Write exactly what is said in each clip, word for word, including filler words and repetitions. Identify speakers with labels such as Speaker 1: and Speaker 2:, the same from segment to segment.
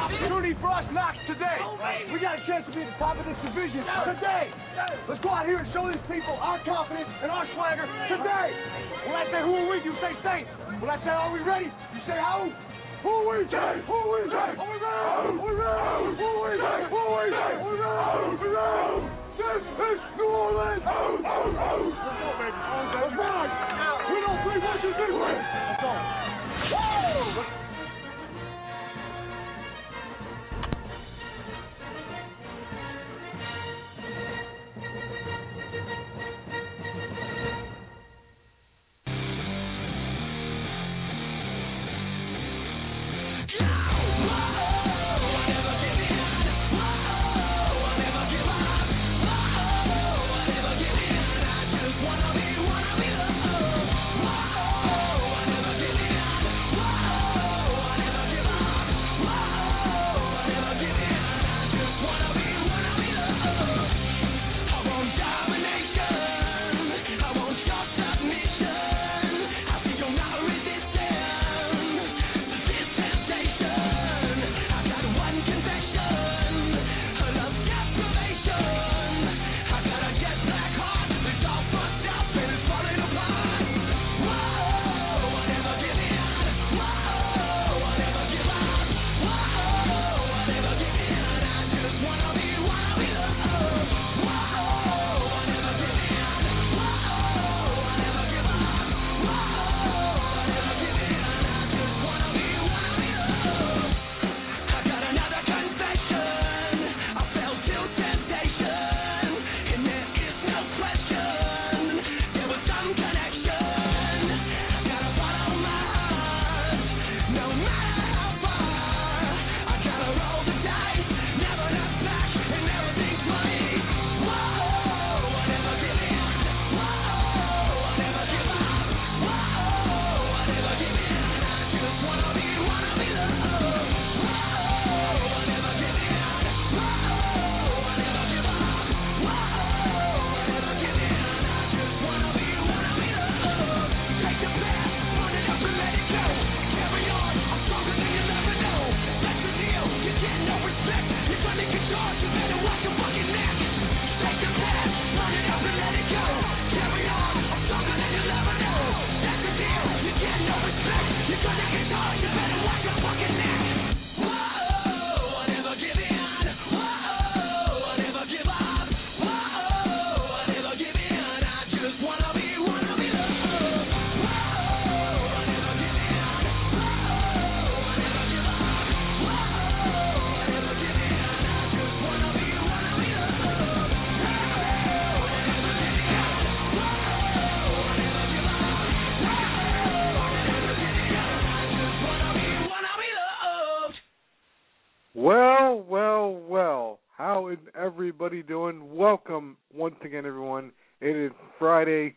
Speaker 1: opportunity for us Knox today. We got a chance to be at the top of this division today. Let's go out here and show these people our confidence and our swagger today. When I say who are we, you say Saints. When I say are we ready, you say how? Who are we? Say, who are we? Say, who are we? Who are we? Who are we? Say, who are we? Say, who are we? Who are we? This is New Orleans. Let's go, baby. Let's ride. We don't play what you do. Let's go. Woo!
Speaker 2: Well, well, well, how is everybody doing? Welcome once again, everyone. It is Friday.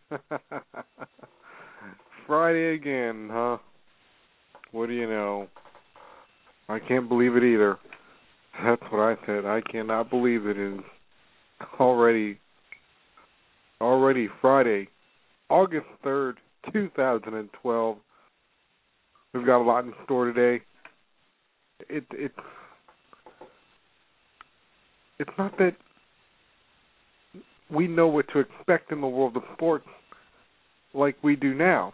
Speaker 2: Friday again, huh? What do you know? I can't believe it either. That's what I said. I cannot believe it is already, already Friday, August third, two thousand twelve. We've got a lot in store today. It, it's It's not that we know what to expect in the world of sports like we do now.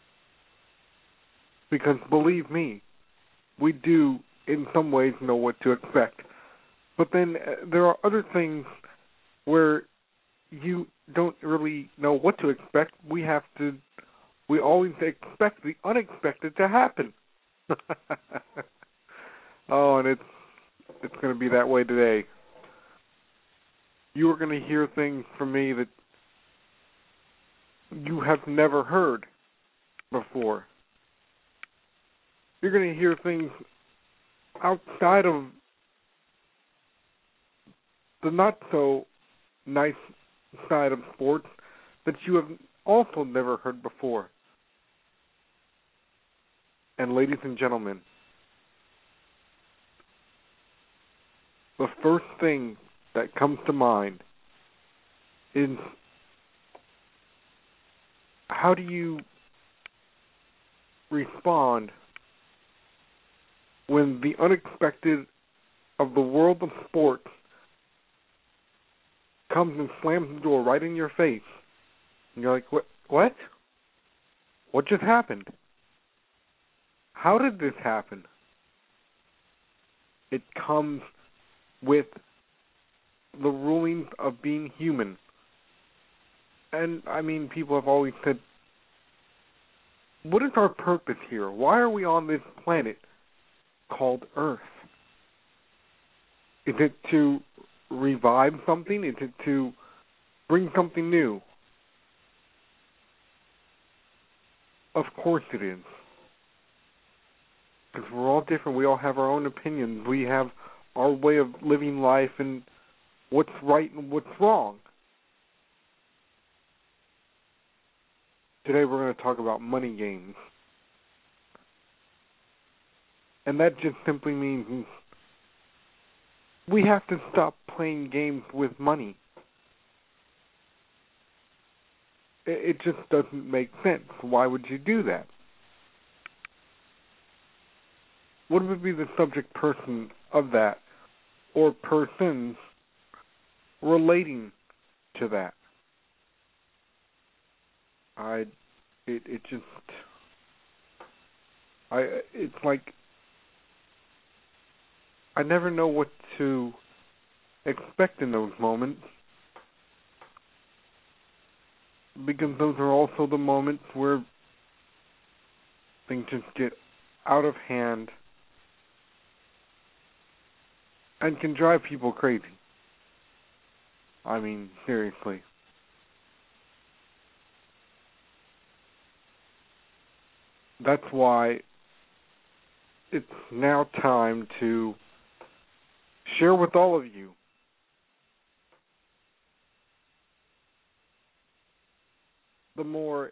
Speaker 2: Because believe me, we do in some ways know what to expect. But then uh, there are other things where you don't really know what to expect. We have to, we always expect the unexpected to happen. Oh, and it's it's going to be that way today. You are going to hear things from me that you have never heard before. You're going to hear things outside of the not-so-nice side of sports that you have also never heard before. And ladies and gentlemen, the first thing that comes to mind is, how do you respond when the unexpected of the world of sports comes and slams the door right in your face. And you're like, what? What? What just happened? How did this happen? It comes with the rulings of being human. And, I mean, people have always said, what is our purpose here? Why are we on this planet called Earth? Is it to revive something? Is it to bring something new? Of course it is. Because we're all different. We all have our own opinions. We have our way of living life and what's right and what's wrong. Today we're going to talk about money games. And that just simply means we have to stop playing games with money. It just doesn't make sense. Why would you do that? What would be the subject person of that or persons relating to that? I, it, it just, I, it's like, I never know what to expect in those moments, because those are also the moments where things just get out of hand and can drive people crazy. I mean, seriously. That's why it's now time to share with all of you the more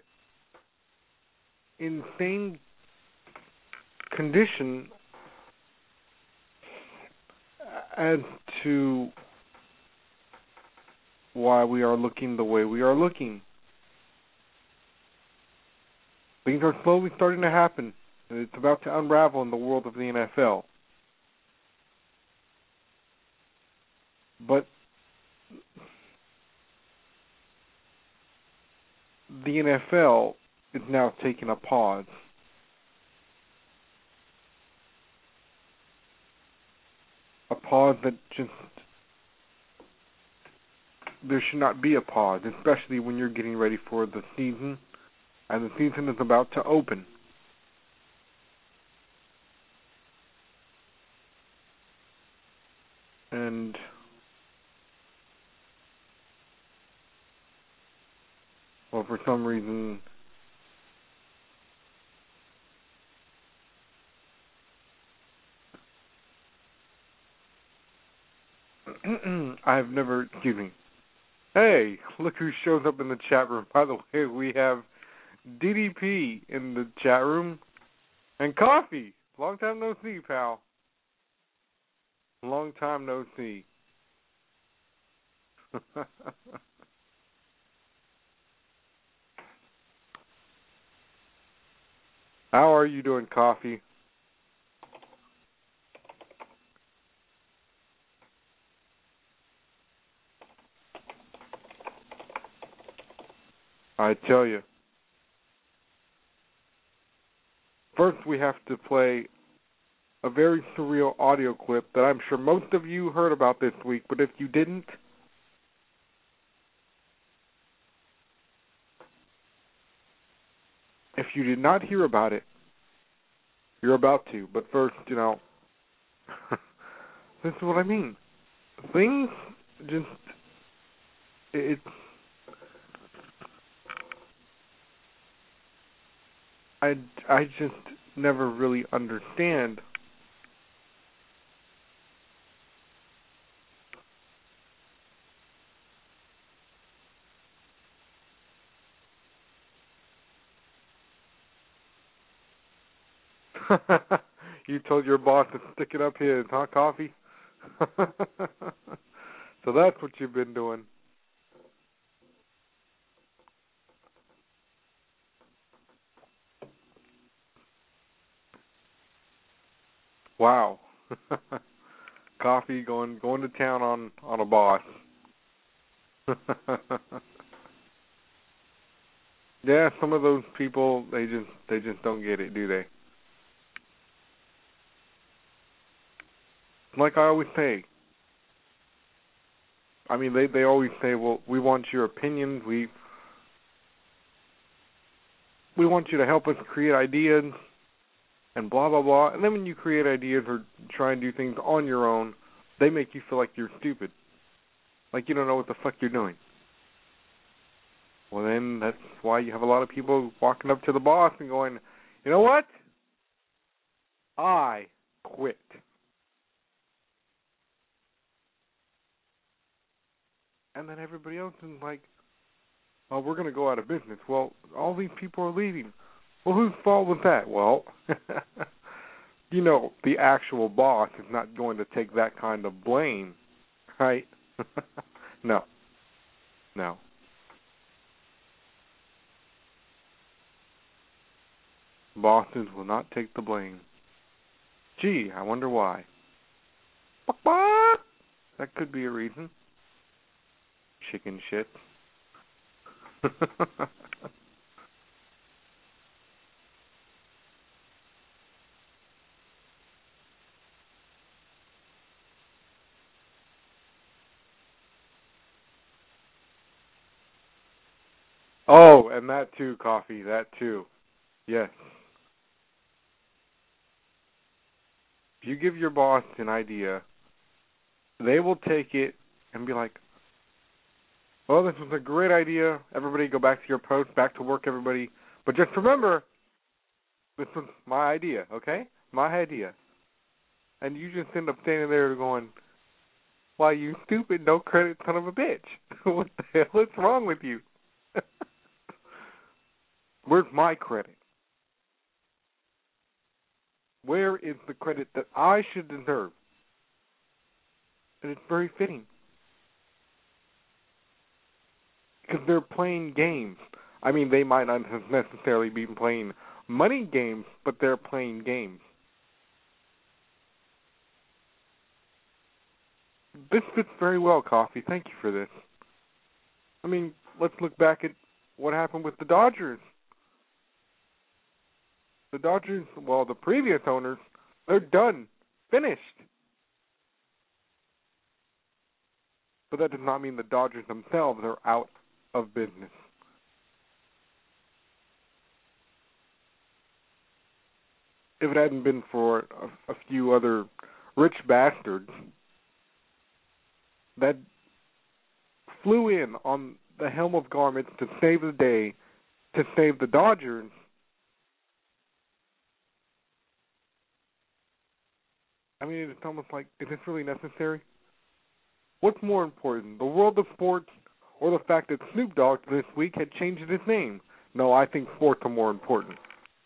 Speaker 2: insane condition as to why we are looking the way we are looking. Things are slowly starting to happen, and it's about to unravel in the world of the N F L. But the N F L is now taking a pause. A pause that just, there should not be a pause, especially when you're getting ready for the season, and the season is about to open. And well, for some reason, I've never, excuse me. Hey, look who shows up in the chat room. By the way, we have D D P in the chat room and Coffee. Long time no see, pal. Long time no see. How are you doing, Coffee? I tell you. First, we have to play a very surreal audio clip that I'm sure most of you heard about this week, but if you didn't, if you did not hear about it, you're about to. But first, you know, this is what I mean. Things just, it's, I, I just never really understand You told your boss to stick it up his, huh, Coffee? So that's what you've been doing. Wow. Coffee going going to town on on a boss. Yeah, some of those people they just they just don't get it, do they? Like I always say. I mean, they they always say, "Well, we want your opinions. We we want you to help us create ideas and blah blah blah." And then when you create ideas or try and do things on your own, they make you feel like you're stupid, like you don't know what the fuck you're doing. Well, then that's why you have a lot of people walking up to the boss and going, "You know what? I quit." And then everybody else is like, "Oh, we're going to go out of business." Well, all these people are leaving. Well, whose fault was that? Well, you know, the actual boss is not going to take that kind of blame, right? No. No. Bosses will not take the blame. Gee, I wonder why. That could be a reason. Chicken shit. Oh, and that too, coffee, that too. Yes. If you give your boss an idea, they will take it and be like, "Well, this was a great idea. Everybody go back to your post, back to work, everybody. But just remember, this was my idea, okay? My idea." And you just end up standing there going, "Why, you stupid, no credit son of a bitch. What the hell is wrong with you? Where's my credit? Where is the credit that I should deserve?" And it's very fitting. Because they're playing games. I mean, they might not necessarily be playing money games, but they're playing games. This fits very well, Coffee. Thank you for this. I mean, let's look back at what happened with the Dodgers. The Dodgers, well, the previous owners, they're done. Finished. But that does not mean the Dodgers themselves are out of business. If it hadn't been for a, a few other rich bastards that flew in on the helm of garments to save the day, to save the Dodgers, I mean, it's almost like, is this really necessary? What's more important, the world of sports or the fact that Snoop Dogg this week had changed his name? No, I think sports are more important.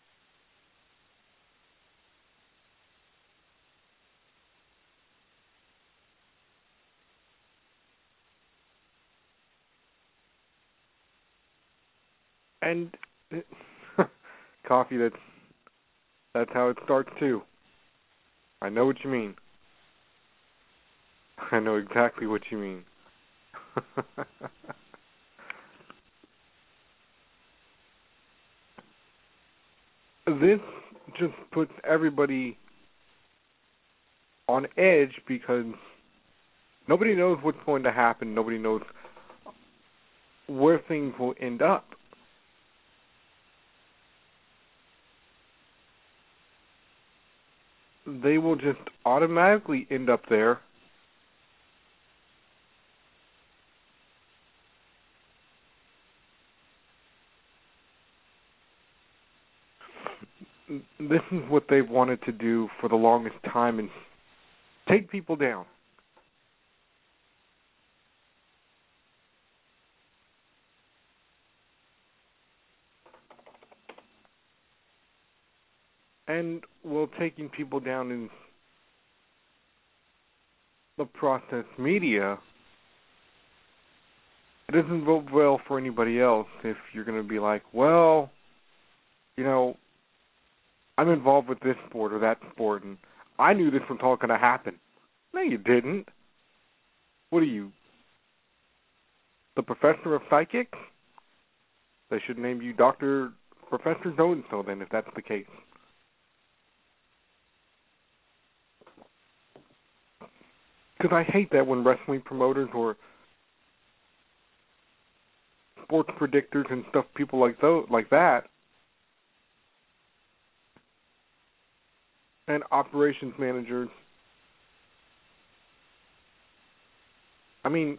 Speaker 2: And coffee, that's that's how it starts too. I know what you mean. I know exactly what you mean. This just puts everybody on edge because nobody knows what's going to happen. Nobody knows where things will end up. They will just automatically end up there. This is what they've wanted to do for the longest time, and take people down. And, well, taking people down in the process media, it doesn't vote well for anybody else if you're going to be like, well, you know, I'm involved with this sport or that sport, and I knew this was all going to happen. No, you didn't. What are you, the professor of psychics? They should name you Doctor Professor So-and-so then, if that's the case. Because I hate that when wrestling promoters or sports predictors and stuff, people like those, like that, and operations managers. I mean,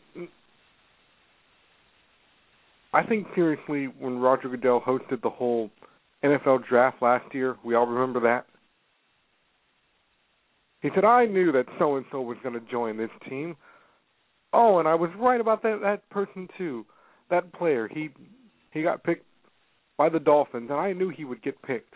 Speaker 2: I think seriously, when Roger Goodell hosted the whole N F L draft last year, we all remember that. He said, I knew that so-and-so was going to join this team. Oh, and I was right about that, that person too. That player, he he got picked by the Dolphins, and I knew he would get picked.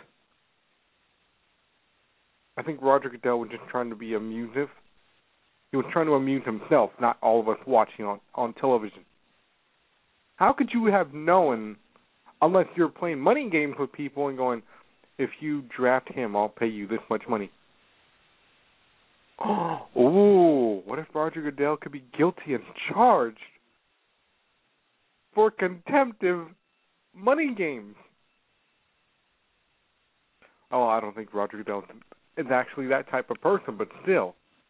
Speaker 2: I think Roger Goodell was just trying to be amusing. He was trying to amuse himself, not all of us watching on, on television. How could you have known, unless you're playing money games with people and going, if you draft him, I'll pay you this much money? Oh, what if Roger Goodell could be guilty and charged for contemptive money games? Oh, I don't think Roger Goodell is actually that type of person, but still.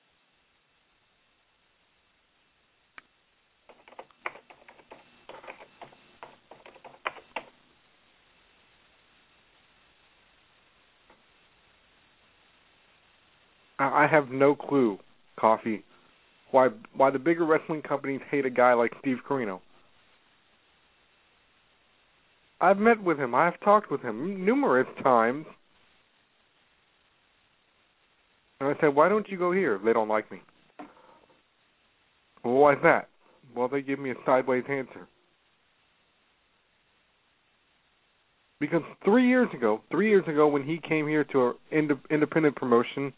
Speaker 2: I have no clue, Coffee, why why the bigger wrestling companies hate a guy like Steve Corino. I've met with him. I've talked with him numerous times. And I said, why don't you go here? They don't like me. Well, why is that? Well, they give me a sideways answer. Because three years ago, three years ago when he came here to an independent promotion,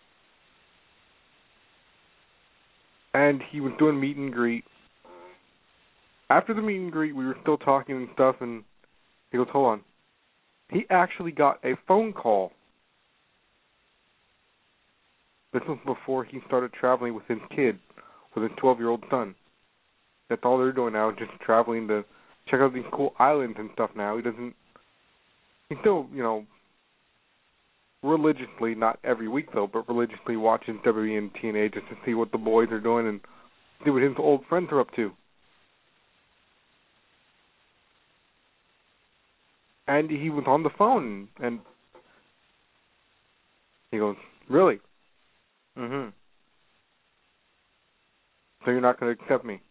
Speaker 2: and he was doing meet and greet. After the meet and greet, we were still talking and stuff, and he goes, hold on. He actually got a phone call. This was before he started traveling with his kid, with his twelve-year-old son. That's all they're doing now, just traveling to check out these cool islands and stuff now. He doesn't, he's still, you know, religiously, not every week though, but religiously watching W W E and T N A just to see what the boys are doing and see what his old friends are up to. And he was on the phone, and he goes, really? Mm-hmm. So you're not going to accept me?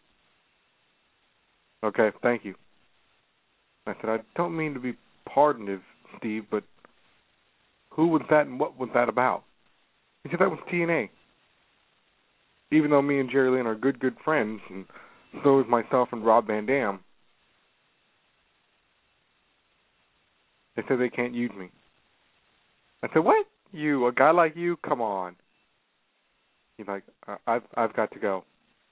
Speaker 2: Okay, thank you. I said, I don't mean to be pardoned, Steve, but who was that and what was that about? He said that was T N A. Even though me and Jerry Lynn are good, good friends, and so is myself and Rob Van Dam, they said they can't use me. I said, what? You, a guy like you? Come on. He's like, I've, I've got to go.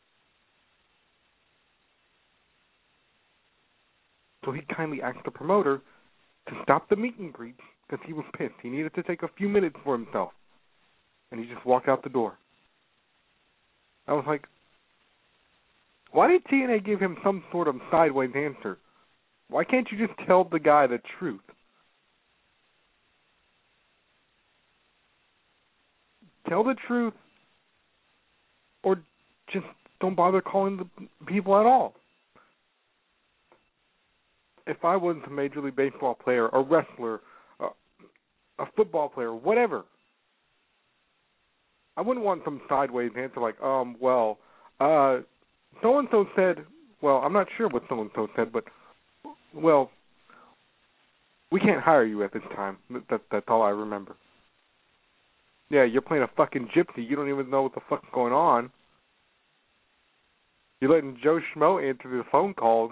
Speaker 2: So he kindly asked the promoter to stop the meet and greet because he was pissed. He needed to take a few minutes for himself. And he just walked out the door. I was like, why did T N A give him some sort of sideways answer? Why can't you just tell the guy the truth? Tell the truth, or just don't bother calling the people at all. If I was a Major League Baseball player, a wrestler, a, a football player, whatever, I wouldn't want some sideways answer like, um, well, uh, so-and-so said, well, I'm not sure what so-and-so said, but, well, we can't hire you at this time. That, that's all I remember. Yeah, you're playing a fucking gypsy. You don't even know what the fuck's going on. You're letting Joe Schmo answer the phone calls.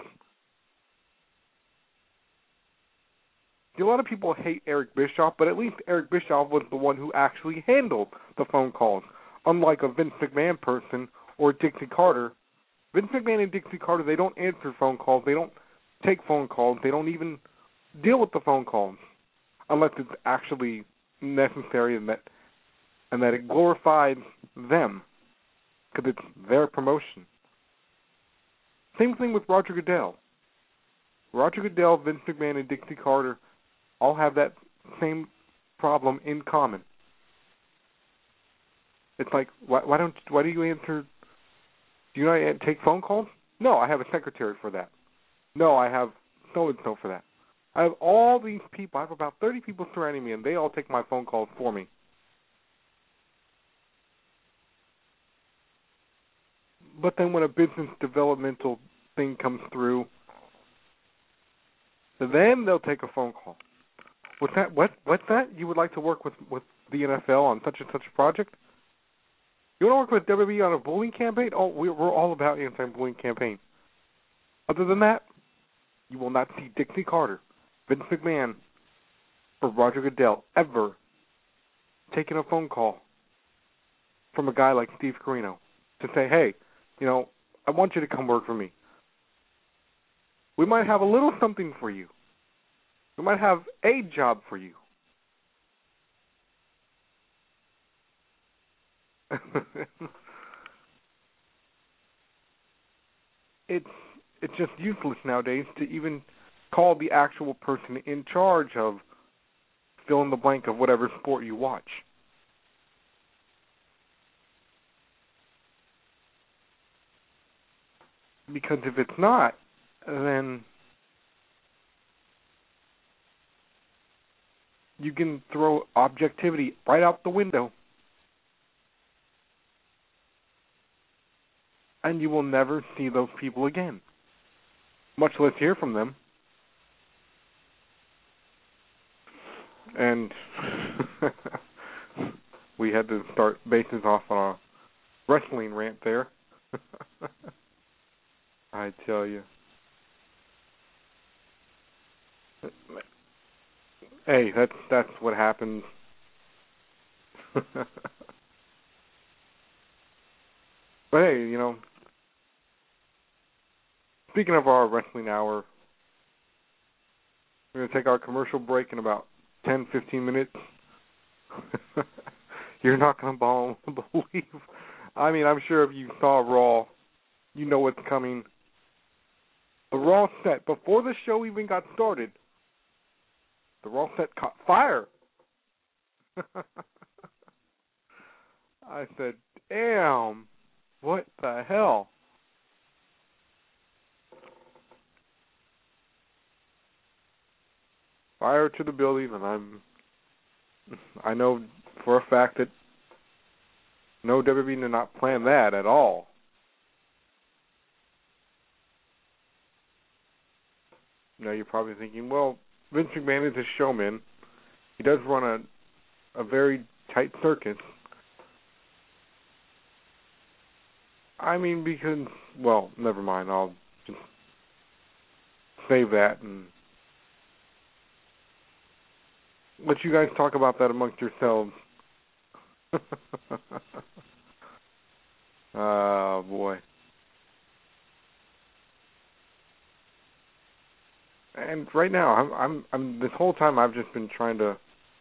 Speaker 2: A lot of people hate Eric Bischoff, but at least Eric Bischoff was the one who actually handled the phone calls, unlike a Vince McMahon person or Dixie Carter. Vince McMahon and Dixie Carter, they don't answer phone calls. They don't take phone calls. They don't even deal with the phone calls unless it's actually necessary and that and that it glorifies them. because it's their promotion. Same thing with Roger Goodell. Roger Goodell, Vince McMahon, and Dixie Carter all have that same problem in common. It's like, why, why don't why do you answer? Do you not take phone calls? No, I have a secretary for that. No, I have so and so for that. I have all these people. I have about thirty people surrounding me, and they all take my phone calls for me. But then when a business developmental thing comes through, then they'll take a phone call. What's that? What? What's that? You would like to work with, with the N F L on such and such a project? You want to work with W W E on a bullying campaign? Oh, we're, we're all about anti-bullying campaign. Other than that, you will not see Dixie Carter, Vince McMahon, or Roger Goodell ever taking a phone call from a guy like Steve Corino to say, hey, you know, I want you to come work for me. We might have a little something for you. We might have a job for you. it's it's just useless nowadays to even call the actual person in charge of fill in the blank of whatever sport you watch. Because if it's not, then you can throw objectivity right out the window. And you will never see those people again, much less hear from them. And we had to start basing off on a wrestling rant there. I tell you. Hey, that's that's what happens. But hey, you know, speaking of our wrestling hour, we're going to take our commercial break in about ten, fifteen minutes. You're not going to believe. I mean, I'm sure if you saw Raw, you know what's coming. The Raw set, before the show even got started, the Raw set caught fire. I said, damn, what the hell? Fire to the building, and I'm, I know for a fact that no W W E did not plan that at all. Now you're probably thinking, well, Vince McMahon is a showman. He does run a a very tight circus. I mean, because, well, never mind. I'll just save that and let you guys talk about that amongst yourselves. Oh, boy. And right now, I'm, I'm, I'm. This whole time, I've just been trying to,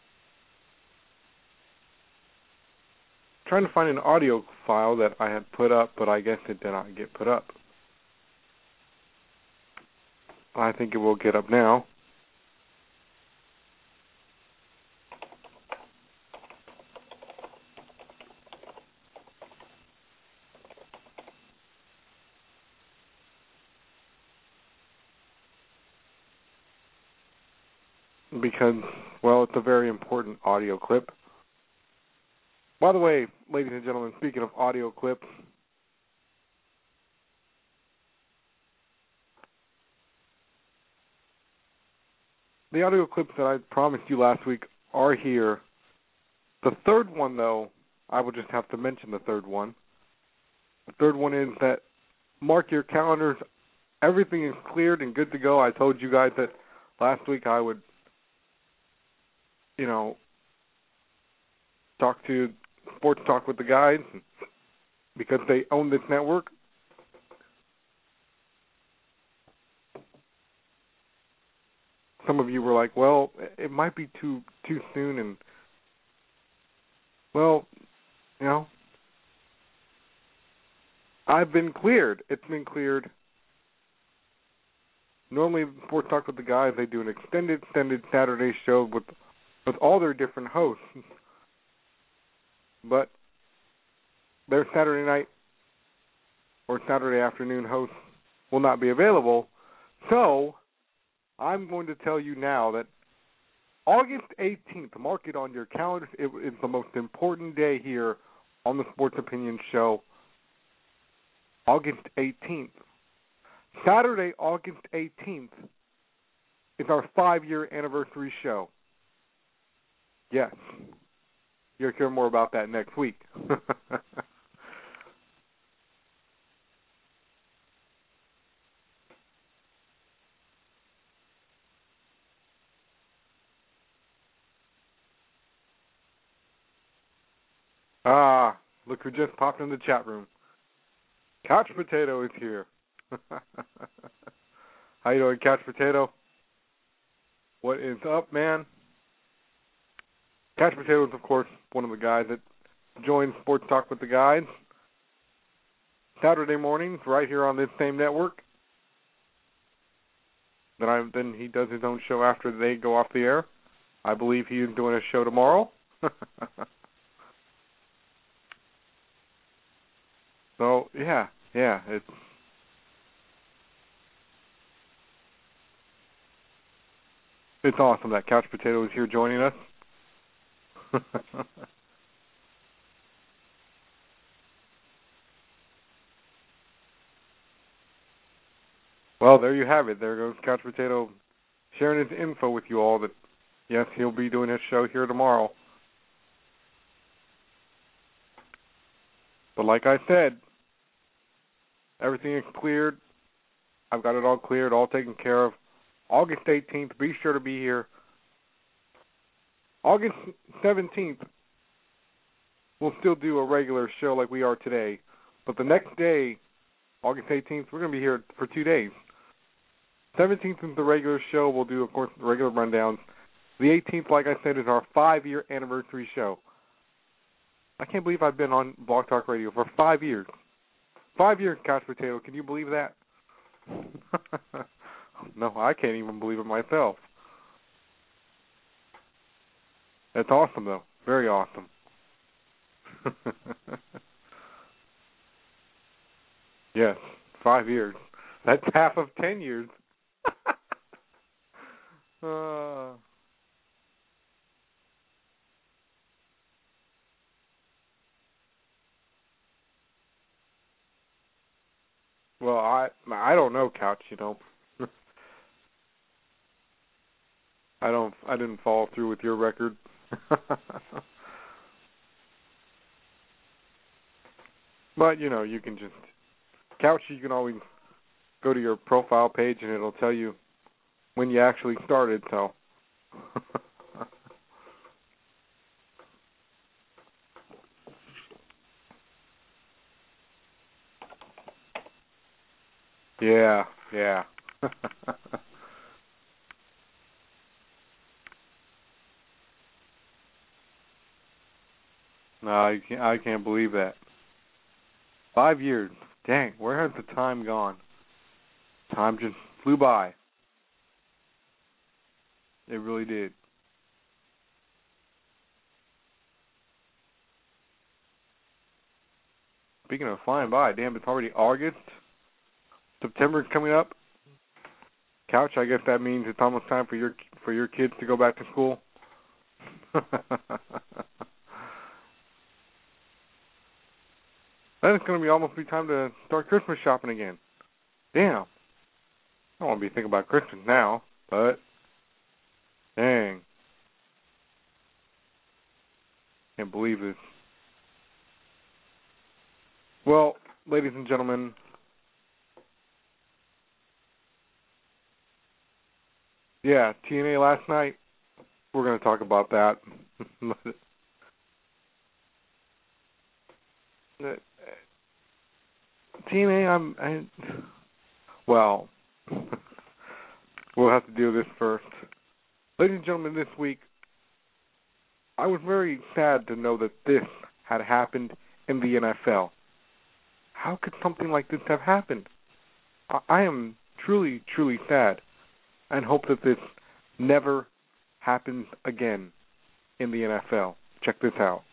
Speaker 2: trying to find an audio file that I had put up, but I guess it did not get put up. I think it will get up now. Because, well, it's a very important audio clip. By the way, ladies and gentlemen, speaking of audio clips, the audio clips that I promised you last week are here. The third one, though, I will just have to mention the third one. The third one is that mark your calendars. Everything is cleared and good to go. I told you guys that last week I would, you know, talk to Sports Talk with the guys because they own this network. Some of you were like, well, it might be too too soon, and, well, you know, I've been cleared. It's been cleared. Normally, Sports Talk with the Guys, they do an extended, extended Saturday show with with all their different hosts. But their Saturday night or Saturday afternoon hosts will not be available. So I'm going to tell you now that August eighteenth, mark it on your calendars. It is the most important day here on the Sports Opinion Show. August eighteenth. Saturday, August eighteenth, is our five-year anniversary show. Yes. You'll hear more about that next week. Ah, look who just popped in the chat room. Couch Potato is here. How you doing, Couch Potato? What is up, man? Couch Potato is, of course, one of the guys that joins Sports Talk with the Guys Saturday mornings right here on this same network. Then, I, then he does his own show after they go off the air. I believe he is doing a show tomorrow. So, yeah, yeah, it's it's awesome that Couch Potato is here joining us. Well, there you have it. There goes Couch Potato sharing his info with you all that, yes, he'll be doing his show here tomorrow. But like I said, everything is cleared. I've got it all cleared, all taken care of. August eighteenth, be sure to be here. August seventeenth, we'll still do a regular show like we are today. But the next day, August eighteenth, we're going to be here for two days. seventeenth is the regular show. We'll do, of course, the regular rundowns. The eighteenth, like I said, is our five-year anniversary show. I can't believe I've been on Blog Talk Radio for five years. Five years, Couch Potato. Can you believe that? No, I can't even believe it myself. That's awesome, though. Very awesome. Yes, five years. That's half of ten years. uh, well, I I don't know, Couch. You know, I don't. I didn't follow through with your record. But you know, you can just Couch. You can always go to your profile page, and it'll tell you when you actually started. So. Yeah, yeah. No, I can't, I can't believe that. Five years. Dang, where has the time gone? Time just flew by. It really did. Speaking of flying by, damn, it's already August. September's coming up. Couch, I guess that means it's almost time for your for your kids to go back to school. Then it's going to be almost be time to start Christmas shopping again. Damn. I don't want to be thinking about Christmas now, but dang. Can't believe this. Well, ladies and gentlemen, yeah, T N A last night, we're going to talk about that. T N A, I'm, I, well, we'll have to do this first. Ladies and gentlemen, this week, I was very sad to know that this had happened in the N F L. how could something like this have happened? I, I am truly, truly sad and hope that this never happens again in the N F L. Check this out.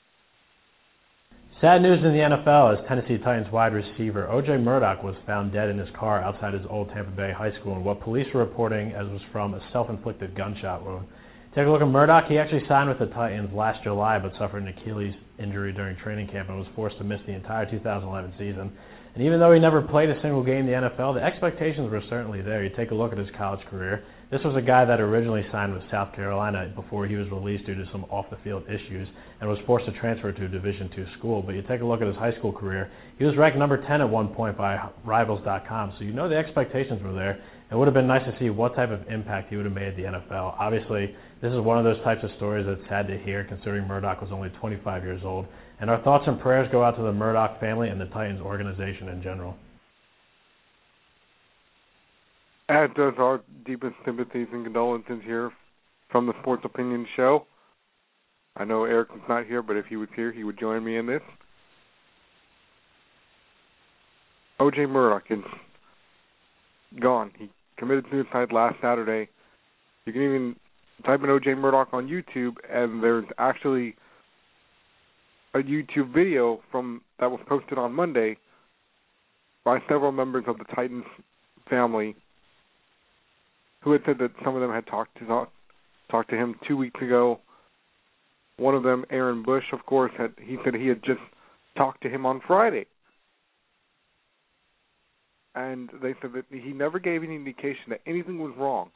Speaker 3: Sad news in the N F L as Tennessee Titans wide receiver O J Murdoch was found dead in his car outside his old Tampa Bay high school in what police were reporting as was from a self-inflicted gunshot wound. Take a look at Murdoch. He actually signed with the Titans last July but suffered an Achilles injury during training camp and was forced to miss the entire two thousand eleven season. And even though he never played a single game in the N F L, the expectations were certainly there. You take a look at his college career. This was a guy that originally signed with South Carolina before he was released due to some off-the-field issues and was forced to transfer to a Division two school. But you take a look at his high school career, he was ranked number ten at one point by Rivals dot com, so you know the expectations were there. It would have been nice to see what type of impact he would have made at the N F L. Obviously, this is one of those types of stories that's sad to hear considering Murdoch was only twenty-five years old. And our thoughts and prayers go out to the Murdoch family and the Titans organization in general.
Speaker 2: As does our deepest sympathies and condolences here from the Sports Opinion Show. I know Eric is not here, but if he was here, he would join me in this. O J Murdoch is gone. He committed suicide last Saturday. You can even type in O J Murdoch on YouTube, and there's actually a YouTube video from that was posted on Monday by several members of the Titans family who had said that some of them had talked to talk, talked to him two weeks ago. One of them, Aaron Bush, of course, had he said he had just talked to him on Friday. And they said that he never gave any indication that anything was wrong.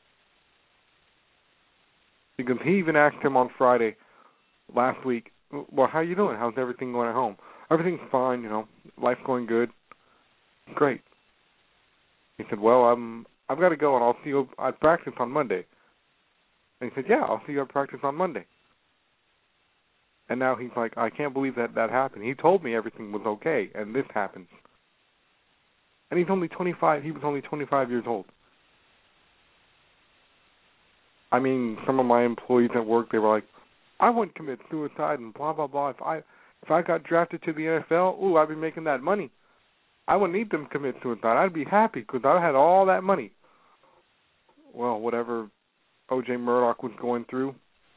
Speaker 2: Because he even asked him on Friday last week, well, how you doing? How's everything going at home? Everything's fine, you know, life's going good. Great. He said, well, I'm, I've got to go, and I'll see you at practice on Monday. And he said, yeah, I'll see you at practice on Monday. And now he's like, I can't believe that that happened. He told me everything was okay, and this happened. And he's only twenty-five. He was only twenty-five years old. I mean, some of my employees at work, they were like, I wouldn't commit suicide and blah, blah, blah. If I if I got drafted to the N F L, ooh, I'd be making that money. I wouldn't need them to commit suicide. I'd be happy because I had all that money. Well, whatever O J Murdoch was going through,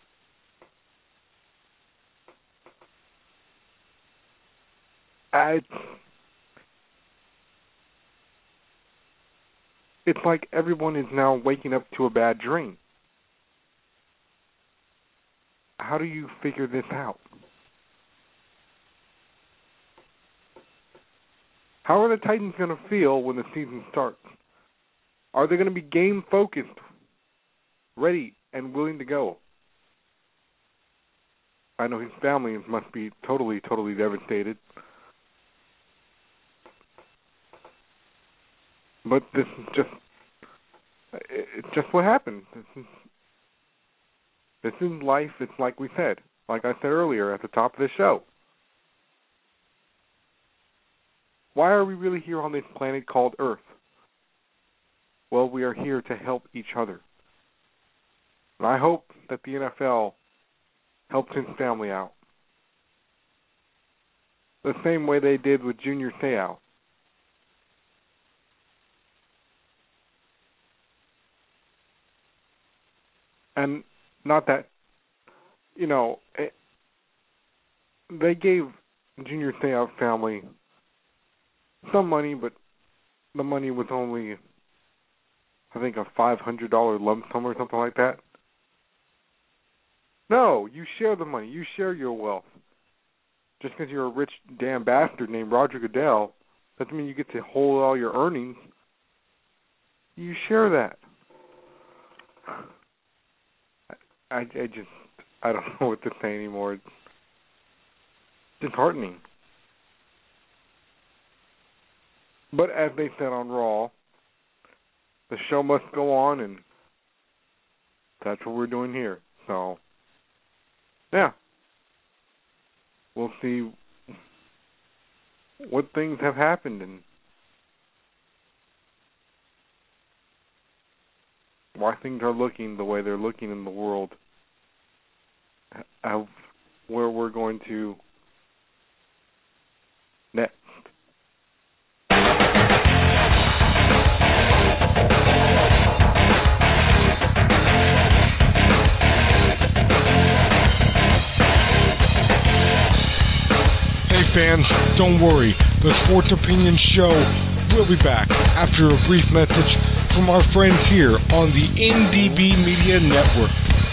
Speaker 2: I, it's like everyone is now waking up to a bad dream. How do you figure this out? How are the Titans going to feel when the season starts? Are they going to be game-focused, ready, and willing to go? I know his family must be totally, totally devastated. But this is just, it's just what happened. This is, this is life. It's like we said, like I said earlier at the top of the show. Why are we really here on this planet called Earth? Well, we are here to help each other. And I hope that the N F L helps his family out. The same way they did with Junior Seau. And not that, you know, it, they gave Junior Seau's family some money, but the money was only, I think, a five hundred dollars lump sum or something like that. No, you share the money. You share your wealth. Just because you're a rich damn bastard named Roger Goodell doesn't mean you get to hold all your earnings. You share that. I, I just, I don't know what to say anymore. It's disheartening. But as they said on Raw, the show must go on, and that's what we're doing here. So, yeah. We'll see what things have happened and why things are looking the way they're looking in the world. How, where we're going to next
Speaker 4: fans, don't worry. The Sports Opinion Show will be back after a brief message from our friends here on the N D B Media Network.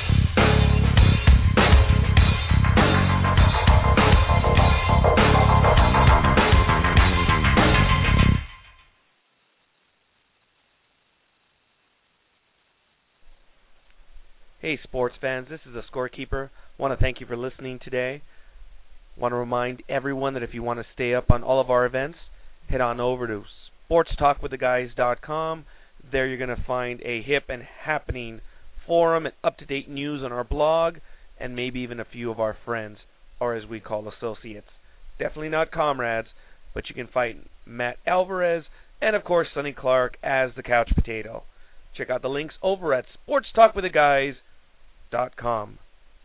Speaker 5: Hey sports fans, this is the Scorekeeper. I want to thank you for listening today. I want to remind everyone that if you want to stay up on all of our events, head on over to sports talk with the guys dot com. There you're going to find a hip and happening forum and up-to-date news on our blog, and maybe even a few of our friends, or as we call associates. Definitely not comrades, but you can find Matt Alvarez and, of course, Sonny Clark as the Couch Potato. Check out the links over at sports talk with the guys dot com.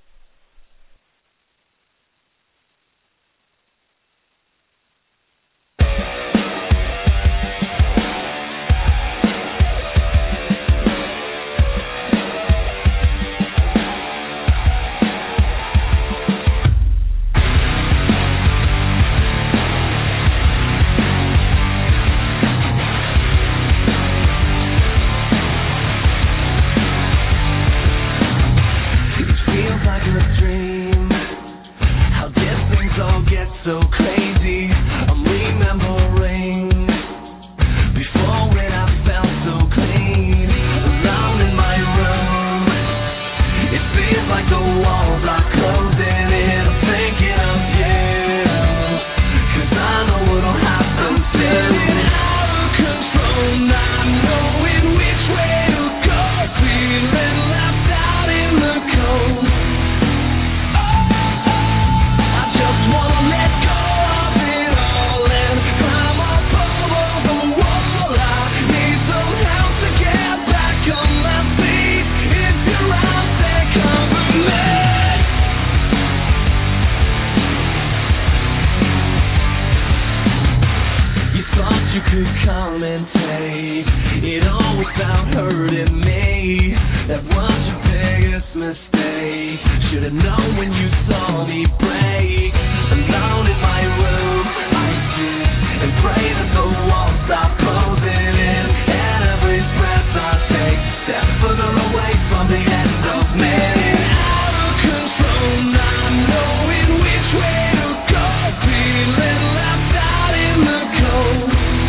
Speaker 6: So crazy, I'm remembering before when I felt so clean, alone in my room. It feels like the walls are closing in. I'm thinking of you, 'cause I know what'll happen soon. Out of control, not knowing which way to go, feeling left out in the cold. I just wanna let go of it all and climb up over the wall. I need some help to get back on my feet. If you're out there, cover me. You thought you could come and take it all without hurting me. That was your biggest mistake. Should've known when you saw me break. Alone in my room, I sit and pray that the walls stop closing in. And every breath I take, step further away from the end of me. Out of control, not knowing which way to go, feeling left out in the cold.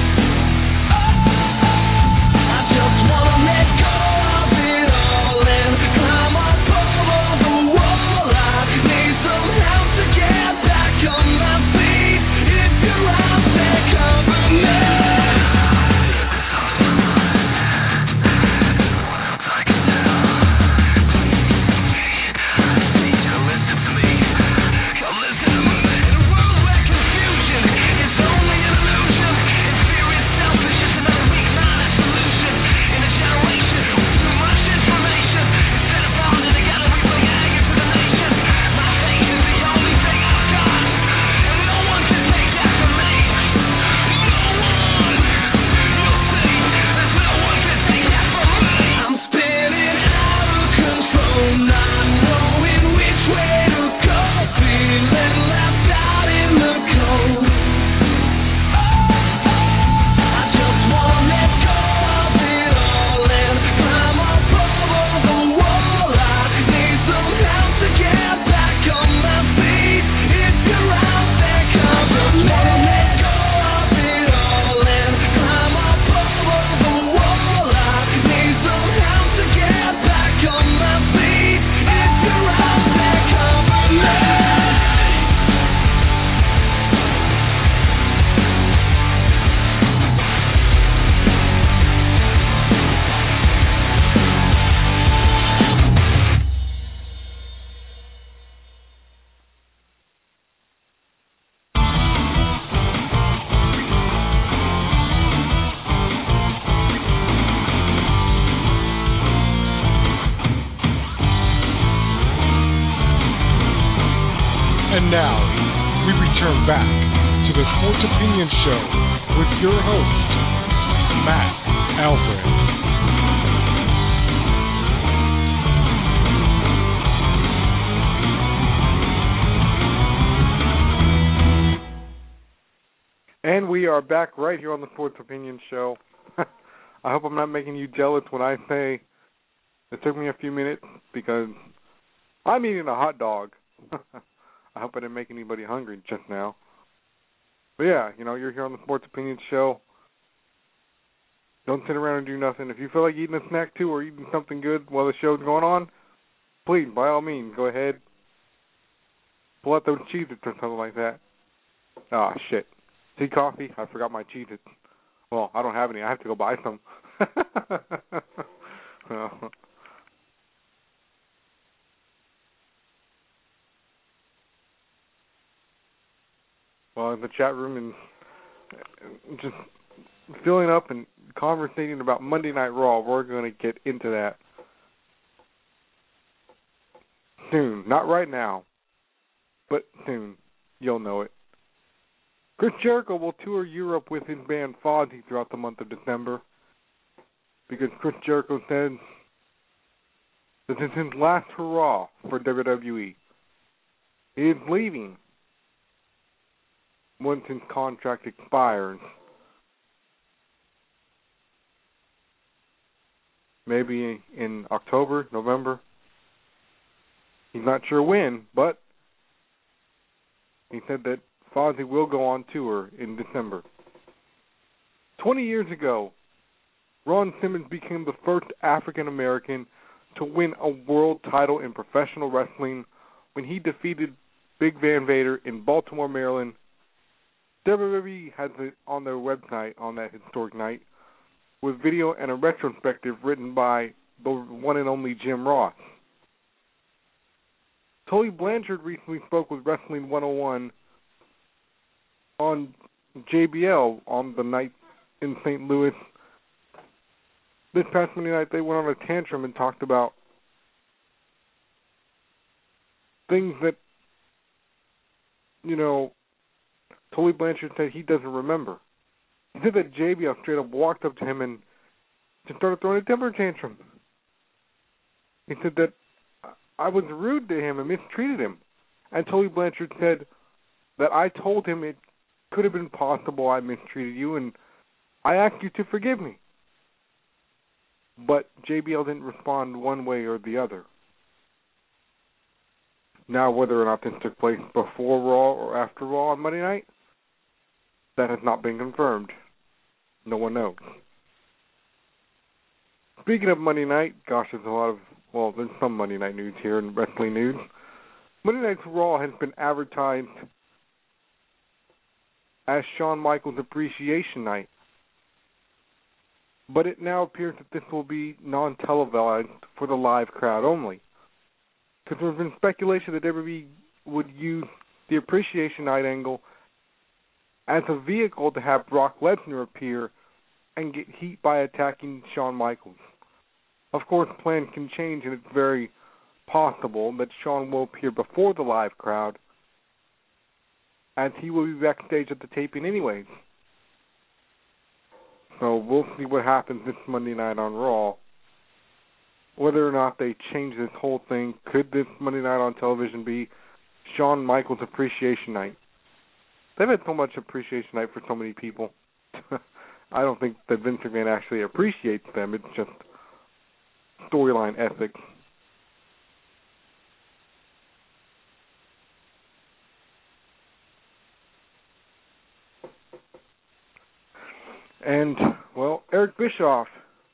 Speaker 6: I just wanna let go of it all and climb up over the wall. I need some help to get back on my feet. If you're out there, cover me. Come listen to me. In a world where confusion is only an illusion, and fear is selfish, it's another weak minded solution. In a generation with too much information, instead of bonding together, we bring anger to the nation. My faith is the only thing I've got, and no one can take that from me. No one. You'll see, there's no one can take that from me. I'm spinning out of control, not knowing which way to go, feeling left out in the cold. I just wanna let go of it all and climb up over the wall. I need some help to get back on my feet. If you're out there, cover me. Let go of it all and climb up over the wall. I need some help to get back on my feet. If you're out there, cover me.
Speaker 4: And now, we return back to the Sports Opinion Show with your host, Matt Alvarez.
Speaker 2: And we are back right here on the Sports Opinion Show. I hope I'm not making you jealous when I say it took me a few minutes because I'm eating a hot dog. I hope I didn't make anybody hungry just now. But yeah, you know, you're here on the Sports Opinion Show. Don't sit around and do nothing. If you feel like eating a snack too or eating something good while the show's going on, please, by all means, go ahead. Pull out those Cheez-Its or something like that. Ah, oh, shit. Tea, coffee? I forgot my Cheez-Its. Well, I don't have any. I have to go buy some. well, well, in the chat room and just filling up and conversating about Monday Night Raw, we're going to get into that soon. Not right now, but soon. You'll know it. Chris Jericho will tour Europe with his band Fozzy throughout the month of December because Chris Jericho said this is his last hurrah for W W E. He is leaving once his contract expires. Maybe in October, November. He's not sure when, but he said that Fozzy will go on tour in December. Twenty years ago, Ron Simmons became the first African American to win a world title in professional wrestling when he defeated Big Van Vader in Baltimore, Maryland. W W E has it on their website on that historic night with video and a retrospective written by the one and only Jim Ross. Tully Blanchard recently spoke with Wrestling one oh one on J B L on the night in Saint Louis. This past Monday night, they went on a tantrum and talked about things that, you know, Tully Blanchard said he doesn't remember. He said that J B L straight up walked up to him and just started throwing a temper tantrum. He said that I was rude to him and mistreated him. And Tully Blanchard said that I told him it could have been possible I mistreated you, and I asked you to forgive me. But J B L didn't respond one way or the other. Now, whether or not this took place before Raw or after Raw on Monday night, that has not been confirmed. No one knows. Speaking of Monday night, gosh, there's a lot of, well, there's some Monday night news here in wrestling news. Monday Night's Raw has been advertised as Shawn Michaels Appreciation Night. But it now appears that this will be non-televised for the live crowd only. Because there's been speculation that W W E would use the Appreciation Night angle as a vehicle to have Brock Lesnar appear and get heat by attacking Shawn Michaels. Of course, plans can change, and it's very possible that Shawn will appear before the live crowd, as he will be backstage at the taping anyways. So we'll see what happens this Monday night on Raw. Whether or not they change this whole thing, could this Monday night on television be Shawn Michaels Appreciation Night? They've had so much Appreciation Night for so many people. I don't think that Vince McMahon actually appreciates them. It's just storyline ethics. And, well, Eric Bischoff,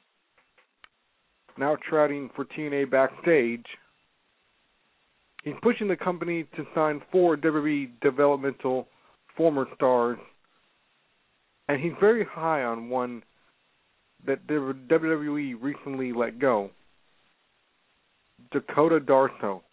Speaker 2: now trotting for T N A backstage, he's pushing the company to sign four W W E developmental former stars, and he's very high on one that W W E recently let go, Dakota Darso.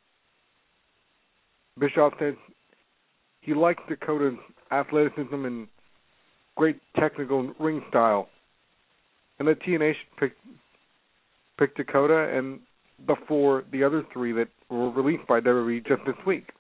Speaker 2: Bischoff says he likes Dakota's athleticism and great technical ring style, and that T N A should pick, pick Dakota and before the other three that were released by W W E just this week.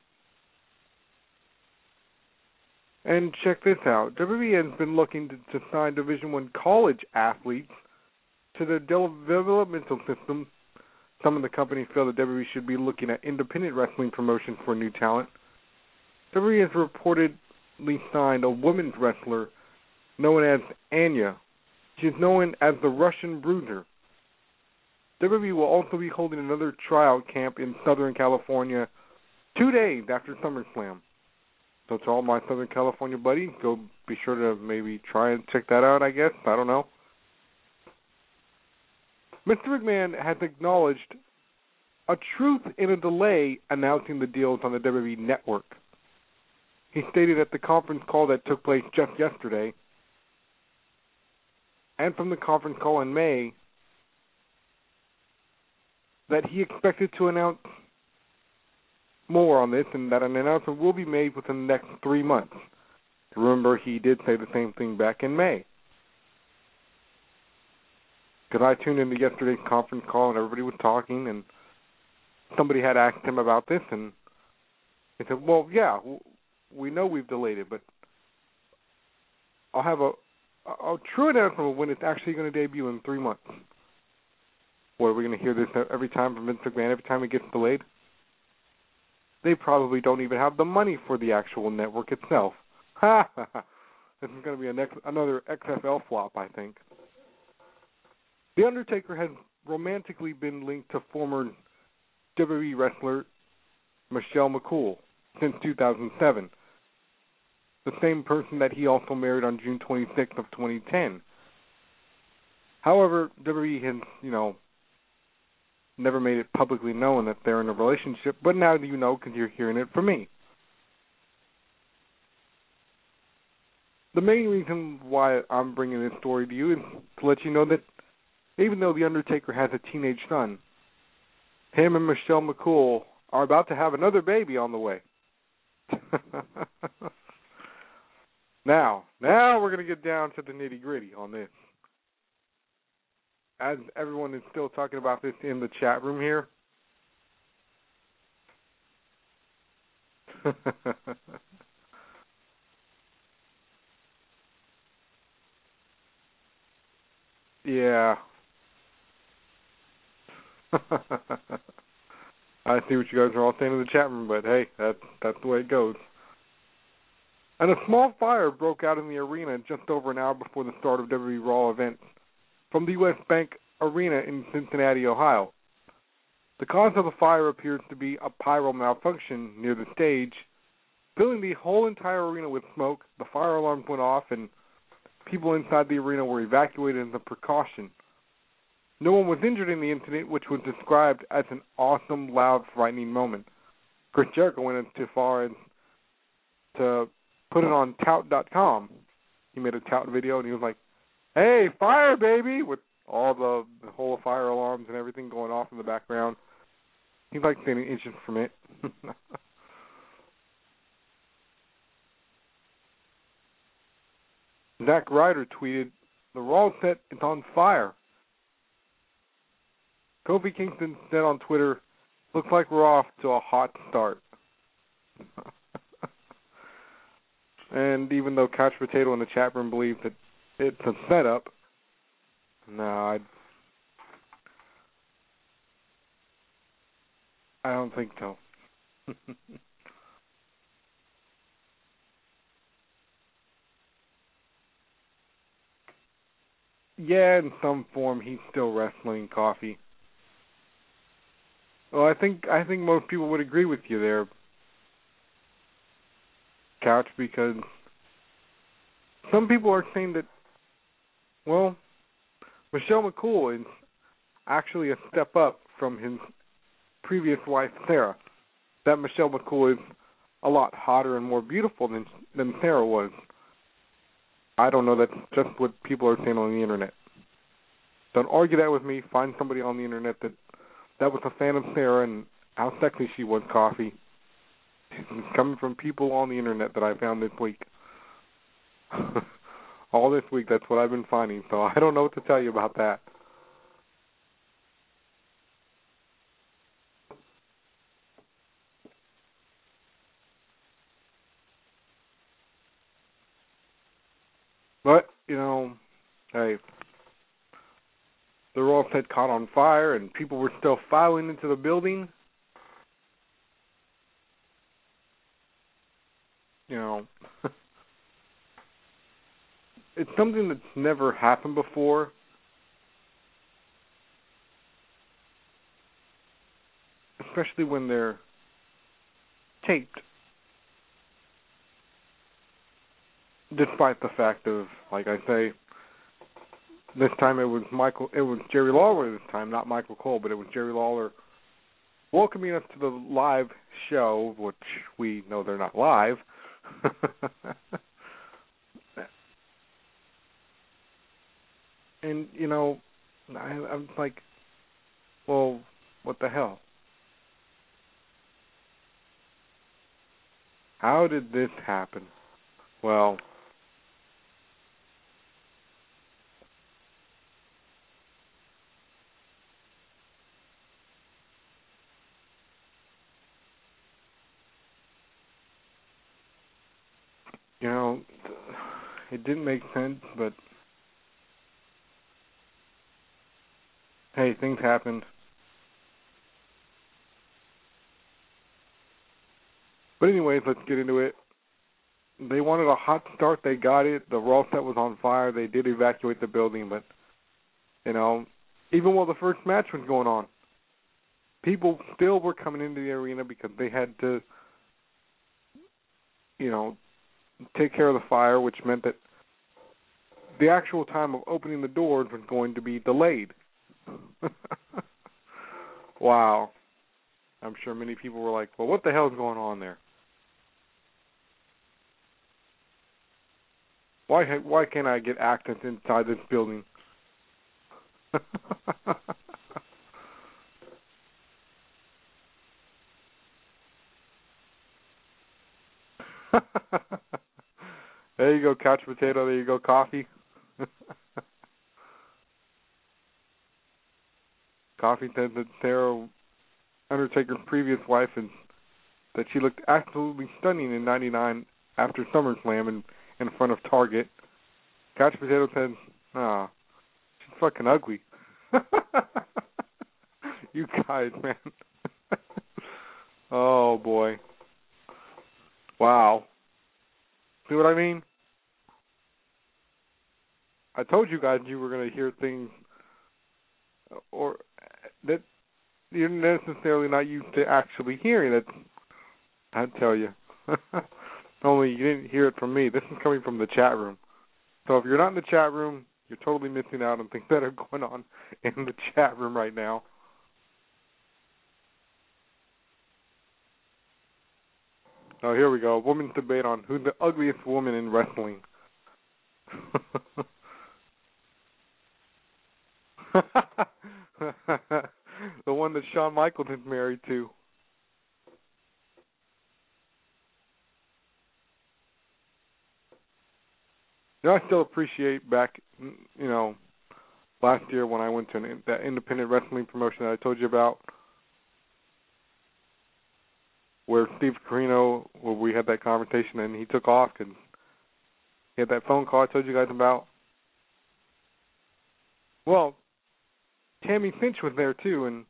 Speaker 2: And check this out. W W E has been looking to, to sign Division One college athletes to the developmental system. Some of the companies feel that W W E should be looking at independent wrestling promotions for new talent. W W E has reported recently signed a women's wrestler known as Anya. She is known as the Russian Bruiser. W W E will also be holding another tryout camp in Southern California two days after SummerSlam. So to all my Southern California buddies, go be sure to maybe try and check that out, I guess. I don't know. Mister McMahon has acknowledged a truth in a delay announcing the deals on the W W E Network. He stated at the conference call that took place just yesterday, and from the conference call in May, that he expected to announce more on this and that an announcement will be made within the next three months. Remember, he did say the same thing back in May. Because I tuned into yesterday's conference call and everybody was talking and somebody had asked him about this and he said, well, yeah, we know we've delayed it, but I'll have a, a, a true announcement of when it's actually going to debut in three months. What, are we going to hear this every time from Vince McMahon, every time it gets delayed? They probably don't even have the money for the actual network itself. Ha ha ha. This is going to be an X, another X F L flop, I think. The Undertaker has romantically been linked to former W W E wrestler Michelle McCool since two thousand seven. The same person that he also married on June twenty-sixth of twenty ten. However, W W E has, you know, never made it publicly known that they're in a relationship, but now you know because you're hearing it from me. The main reason why I'm bringing this story to you is to let you know that even though The Undertaker has a teenage son, him and Michelle McCool are about to have another baby on the way. now, now we're going to get down to the nitty-gritty on this. As everyone is still talking about this in the chat room here. yeah. I see what you guys are all saying in the chat room, but hey, that's, that's the way it goes. And a small fire broke out in the arena just over an hour before the start of W W E Raw events from the U S Bank Arena in Cincinnati, Ohio. The cause of the fire appears to be a pyro malfunction near the stage. Filling the whole entire arena with smoke, the fire alarms went off and people inside the arena were evacuated as a precaution. No one was injured in the incident, which was described as an awesome, loud, frightening moment. Chris Jericho went too far as to put it on tout dot com. He made a tout video and he was like, hey, fire, baby, with all the, the whole fire alarms and everything going off in the background. He's like standing inches from it. Zack Ryder tweeted, the Raw set is on fire. Kofi Kingston said on Twitter, looks like we're off to a hot start. And even though Couch Potato in the chat room believes that it's a setup, no, I, I don't think so. Yeah, in some form, he's still wrestling Coffee. Well, I think I think most people would agree with you there, Couch, because some people are saying that, well, Michelle McCool is actually a step up from his previous wife, Sarah. That Michelle McCool is a lot hotter and more beautiful than than Sarah was. I don't know, that's just what people are saying on the internet. Don't argue that with me. Find somebody on the internet that that was a fan of Sarah and how sexy she was, Coffee. It's coming from people on the internet that I found this week. All this week, that's what I've been finding, so I don't know what to tell you about that. But, you know, hey, the Raw set caught on fire and people were still filing into the building. You know, it's something that's never happened before. Especially when they're taped. Despite the fact of, like I say, this time it was Michael, it was Jerry Lawler this time, not Michael Cole, but it was Jerry Lawler welcoming us to the live show, which we know they're not live. And, you know, I, I'm like, well, what the hell? How did this happen? Well, you know, it didn't make sense, but hey, things happened. But anyways, let's get into it. They wanted a hot start. They got it. The Raw set was on fire. They did evacuate the building, but, you know, even while the first match was going on, people still were coming into the arena because they had to, you know, take care of the fire, which meant that the actual time of opening the doors was going to be delayed. Wow. I'm sure many people were like, well, what the hell is going on there? Why why can't I get access inside this building? There you go, couch potato. There you go, coffee. Coffee said that Sarah, Undertaker's previous wife, and that she looked absolutely stunning in ninety-nine after SummerSlam and in front of Target. Couch Potato said, ah, she's fucking ugly. You guys, man. Oh, boy. Wow. See what I mean? I told you guys you were going to hear things or that you're necessarily not used to actually hearing it. I tell you. Only you didn't hear it from me. This is coming from the chat room. So if you're not in the chat room, you're totally missing out on things that are going on in the chat room right now. Oh, here we go. Women's debate on who's the ugliest woman in wrestling. The one that Shawn Michaels is married to. You know, I still appreciate back, you know, last year when I went to an, that independent wrestling promotion that I told you about, where Steve Carino, where we had that conversation and he took off and he had that phone call I told you guys about. Well, Tammy Finch was there too, and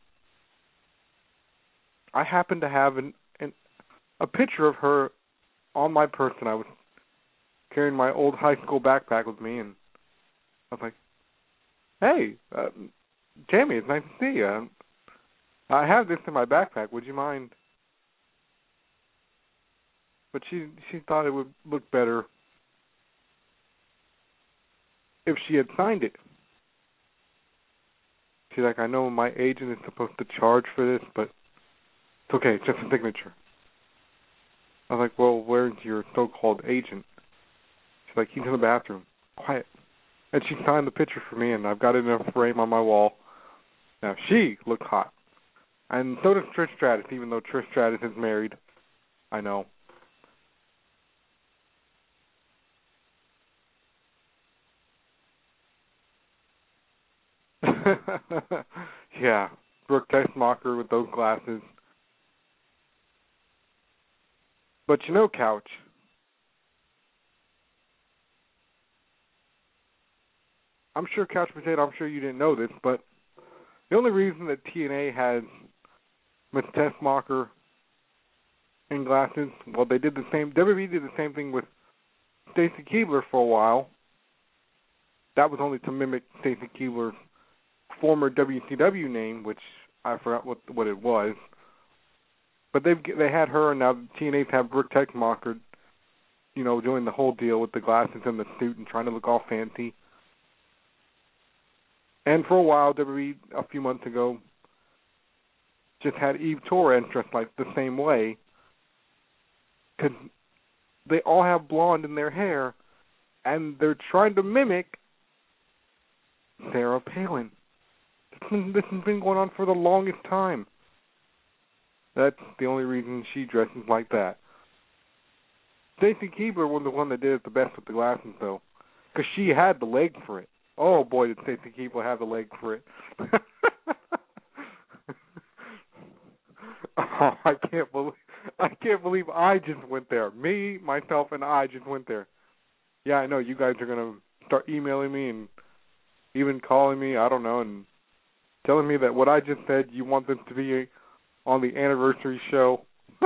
Speaker 2: I happened to have an, an a picture of her on my person. I was carrying my old high school backpack with me, and I was like, hey, uh, Tammy, it's nice to see you. I have this in my backpack. Would you mind? But she she thought it would look better if she had signed it. She's like, I know my agent is supposed to charge for this, but it's okay, it's just a signature. I was like, well, where's your so-called agent? She's like, he's in the bathroom. Quiet. And she signed the picture for me, and I've got it in a frame on my wall. Now, she looked hot. And so does Trish Stratus, even though Trish Stratus is married. I know. Yeah, Brooke Tessmacher with those glasses. But you know, Couch, I'm sure Couch Potato, I'm sure you didn't know this, but the only reason that T N A has Miss Tessmacher in glasses, well, they did the same, W W E did the same thing with Stacy Keibler for a while, that was only to mimic Stacy Keibler's former W C W name, which I forgot what what it was. But they've they had her, and now the T N A's have Brooke Teschmacher, you know, doing the whole deal with the glasses and the suit and trying to look all fancy. And for a while, W W E, a few months ago, just had Eve Torres dressed like the same way, because they all have blonde in their hair, and they're trying to mimic Sarah Palin. This has been going on for the longest time. That's the only reason she dresses like that. Stacy Keibler was the one that did it the best with the glasses, though, because she had the leg for it. Oh boy, did Stacy Keibler have the leg for it! Oh, I can't believe I can't believe I just went there. Me, myself, and I just went there. Yeah, I know you guys are gonna start emailing me and even calling me. I don't know, and telling me that what I just said you want them to be on the anniversary show.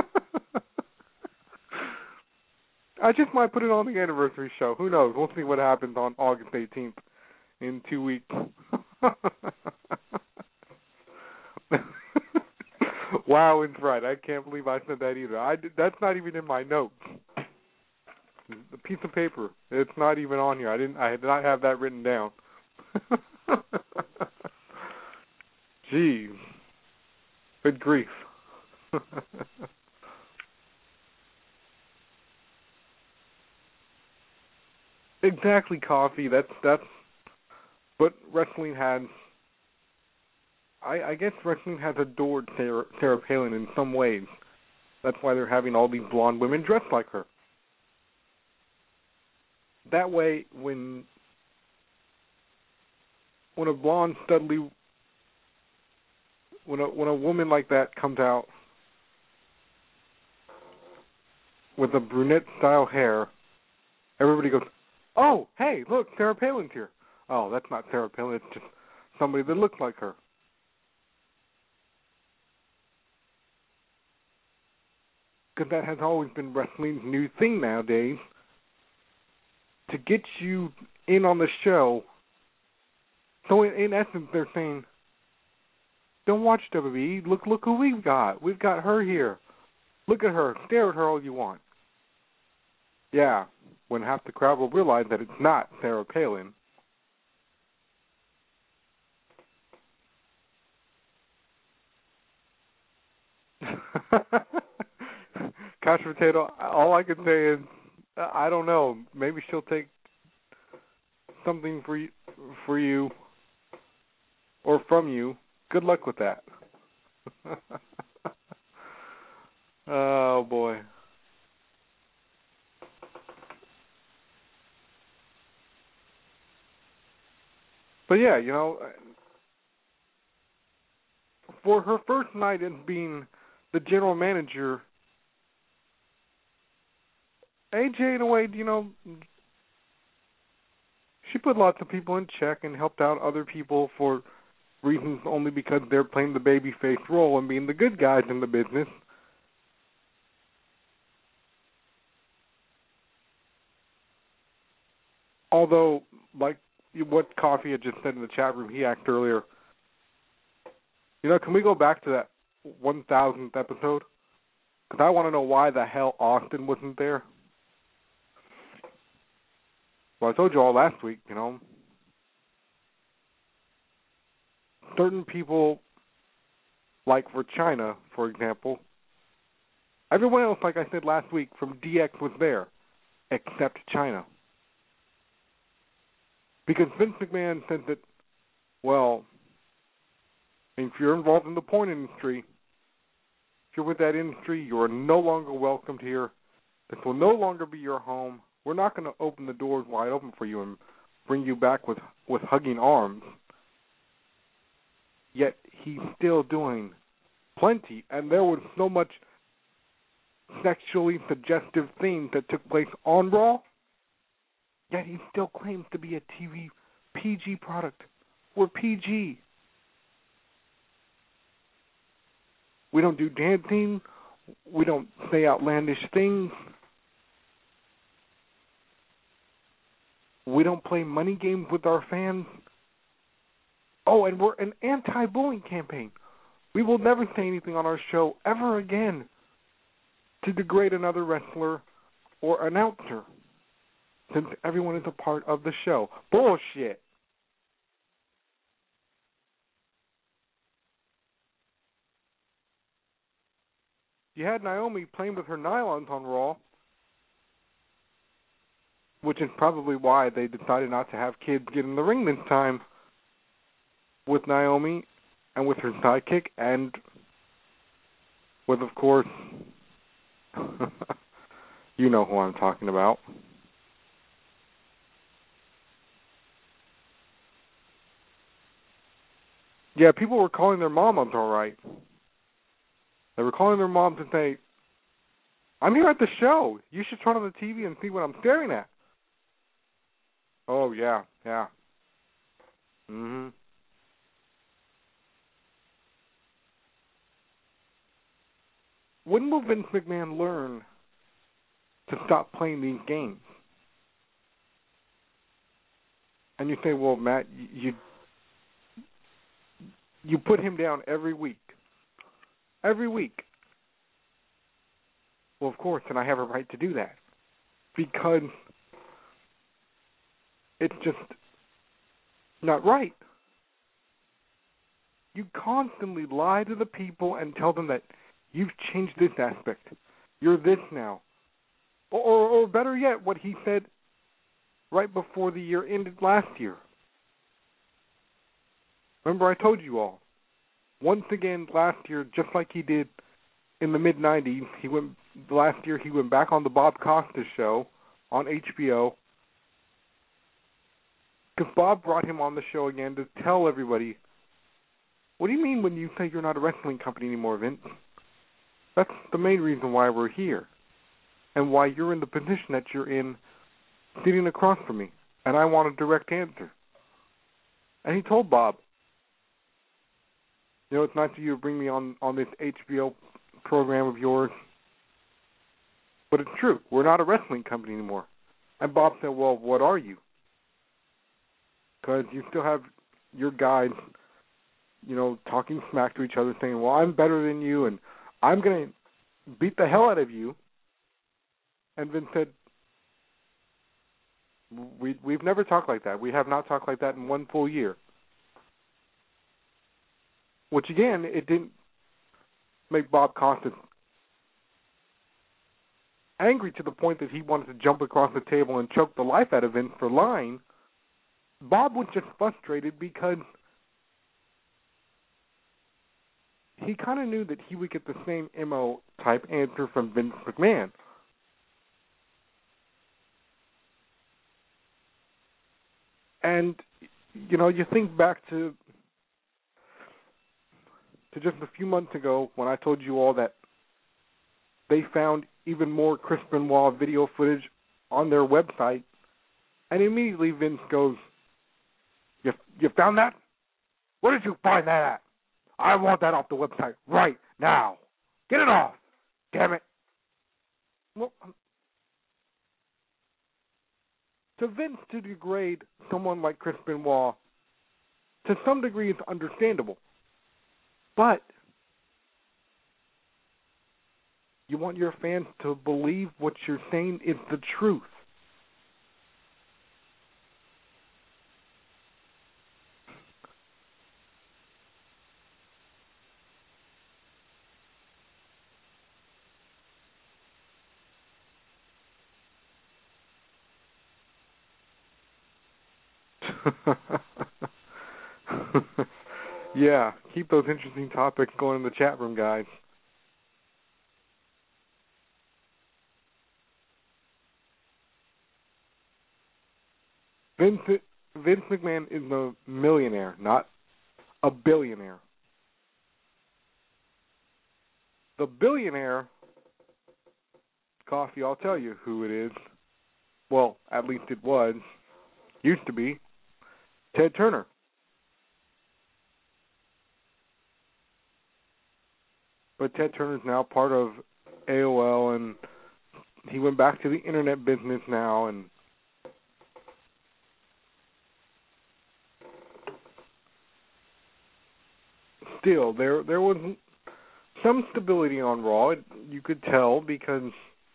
Speaker 2: I just might put it on the anniversary show. Who knows? We'll see what happens on August eighteenth in two weeks. Wow, it's right. I can't believe I said that either. I did, that's not even in my notes. The piece of paper. It's not even on here. I didn't. I did not have that written down. Jeez. Good grief. Exactly, Coffee. That's that's what wrestling has. I, I guess wrestling has adored Sarah, Sarah Palin in some ways. That's why they're having all these blonde women dressed like her. That way, when when a blonde studly when a when a woman like that comes out with a brunette style hair, everybody goes, "Oh, hey, look, Sarah Palin's here." Oh, that's not Sarah Palin. It's just somebody that looks like her. Because that has always been wrestling's new thing nowadays. To get you in on the show. So in, in essence, they're saying, don't watch W W E. Look, look who we've got. We've got her here. Look at her. Stare at her all you want. Yeah, when half the crowd will realize that it's not Sarah Palin. Couch Potato, all I can say is, I don't know. Maybe she'll take something for you, for you or from you. Good luck with that. Oh, boy. But, yeah, you know, for her first night as being the general manager, A J, in a way, you know, she put lots of people in check and helped out other people for reasons only because they're playing the babyface role and being the good guys in the business. Although, like what Coffee had just said in the chat room, he asked earlier, you know, can we go back to that one thousandth episode? Because I want to know why the hell Austin wasn't there. Well, I told you all last week, you know, certain people, like for China, for example, everyone else, like I said last week, from D X was there, except China. Because Vince McMahon said that, well, if you're involved in the porn industry, if you're with that industry, you are no longer welcomed here. This will no longer be your home. We're not going to open the doors wide open for you and bring you back with, with hugging arms. Yet he's still doing plenty, and there was so much sexually suggestive things that took place on Raw, yet he still claims to be a T V P G product. We're P G. We don't do dancing. We don't say outlandish things. We don't play money games with our fans. Oh, and we're an anti-bullying campaign. We will never say anything on our show ever again to degrade another wrestler or announcer, since everyone is a part of the show. Bullshit. You had Naomi playing with her nylons on Raw, which is probably why they decided not to have kids get in the ring this time with Naomi and with her sidekick and with, of course, you know who I'm talking about. Yeah, people were calling their mom up all right. They were calling their mom to say, I'm here at the show. You should turn on the T V and see what I'm staring at. Oh, yeah, yeah. Mm-hmm. When will Vince McMahon learn to stop playing these games? And you say, well, Matt, you you put him down every week. Every week. Well, of course, and I have a right to do that. Because it's just not right. You constantly lie to the people and tell them that you've changed this aspect. You're this now. Or, or, or better yet, what he said right before the year ended last year. Remember, I told you all. Once again, last year, just like he did in the mid nineties, he went. Last year, he went back on the Bob Costas show on H B O. Because Bob brought him on the show again to tell everybody, what do you mean when you say you're not a wrestling company anymore, Vince? That's the main reason why we're here. And why you're in the position that you're in, sitting across from me. And I want a direct answer. And he told Bob, you know, it's nice of you to bring me on, on this H B O program of yours. But it's true. We're not a wrestling company anymore. And Bob said, well, what are you? Because you still have your guys, you know, talking smack to each other, saying, well, I'm better than you, and I'm going to beat the hell out of you. And Vince said, we, we've never talked like that. We have not talked like that in one full year. Which, again, it didn't make Bob Costas angry to the point that he wanted to jump across the table and choke the life out of Vince for lying. Bob was just frustrated because he kind of knew that he would get the same M O type answer from Vince McMahon. And, you know, you think back to to just a few months ago when I told you all that they found even more Chris Benoit video footage on their website, and immediately Vince goes, You, you found that? Where did you find that at? I want that off the website right now. Get it off. Damn it. Well, to Vince to degrade someone like Chris Benoit, to some degree, it's understandable. But you want your fans to believe what you're saying is the truth. Yeah, keep those interesting topics going in the chat room, guys. Vince, Vince McMahon is a millionaire, not a billionaire. The billionaire, Coffee, I'll tell you who it is. Well, at least it was. Used to be. Ted Turner. But Ted Turner's now part of A O L, and he went back to the internet business now, and still, there there was some stability on Raw. It, you could tell because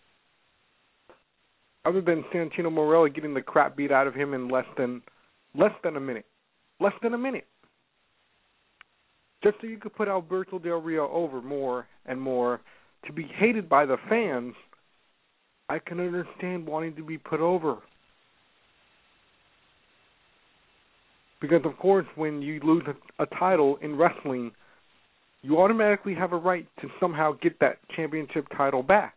Speaker 2: other than Santino Marella getting the crap beat out of him in less than less than a minute, less than a minute, just so you could put Alberto Del Rio over more and more to be hated by the fans, I can understand wanting to be put over. Because, of course, when you lose a, a title in wrestling, you automatically have a right to somehow get that championship title back.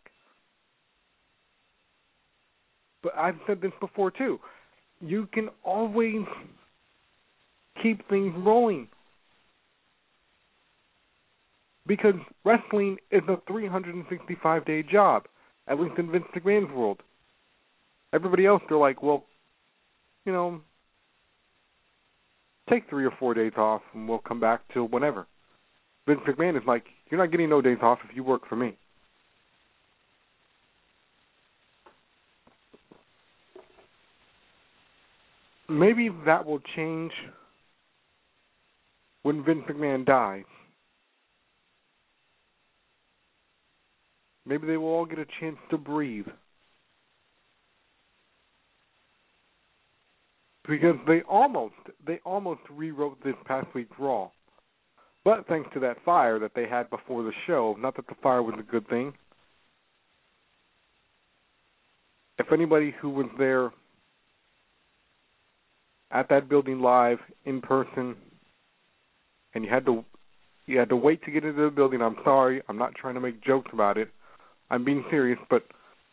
Speaker 2: But I've said this before, too. You can always keep things rolling. Because wrestling is a three hundred sixty-five day job, at least in Vince McMahon's world. Everybody else, they're like, well, you know, take three or four days off and we'll come back till whenever. Vince McMahon is like, you're not getting no days off if you work for me. Maybe that will change when Vince McMahon dies. Maybe they will all get a chance to breathe. Because they almost, they almost rewrote this past week's Raw. But thanks to that fire that they had before the show, not that the fire was a good thing. If anybody who was there at that building live, in person, and you had to, you had to wait to get into the building, I'm sorry, I'm not trying to make jokes about it. I'm being serious, but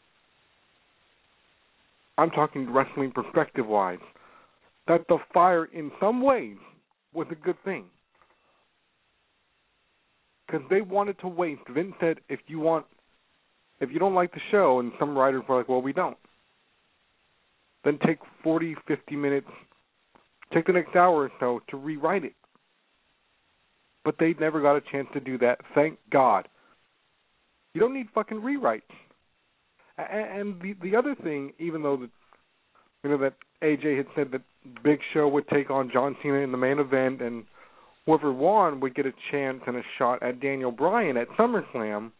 Speaker 2: I'm talking wrestling perspective-wise. That the fire, in some ways, was a good thing. Because they wanted to waste. Vince said, if you want, if you don't like the show, and some writers were like, well, we don't, then take forty, fifty minutes, take the next hour or so to rewrite it. But they never got a chance to do that, thank God. You don't need fucking rewrites. And the the other thing, even though the, you know that A J had said that Big Show would take on John Cena in the main event, and whoever won would get a chance and a shot at Daniel Bryan at SummerSlam.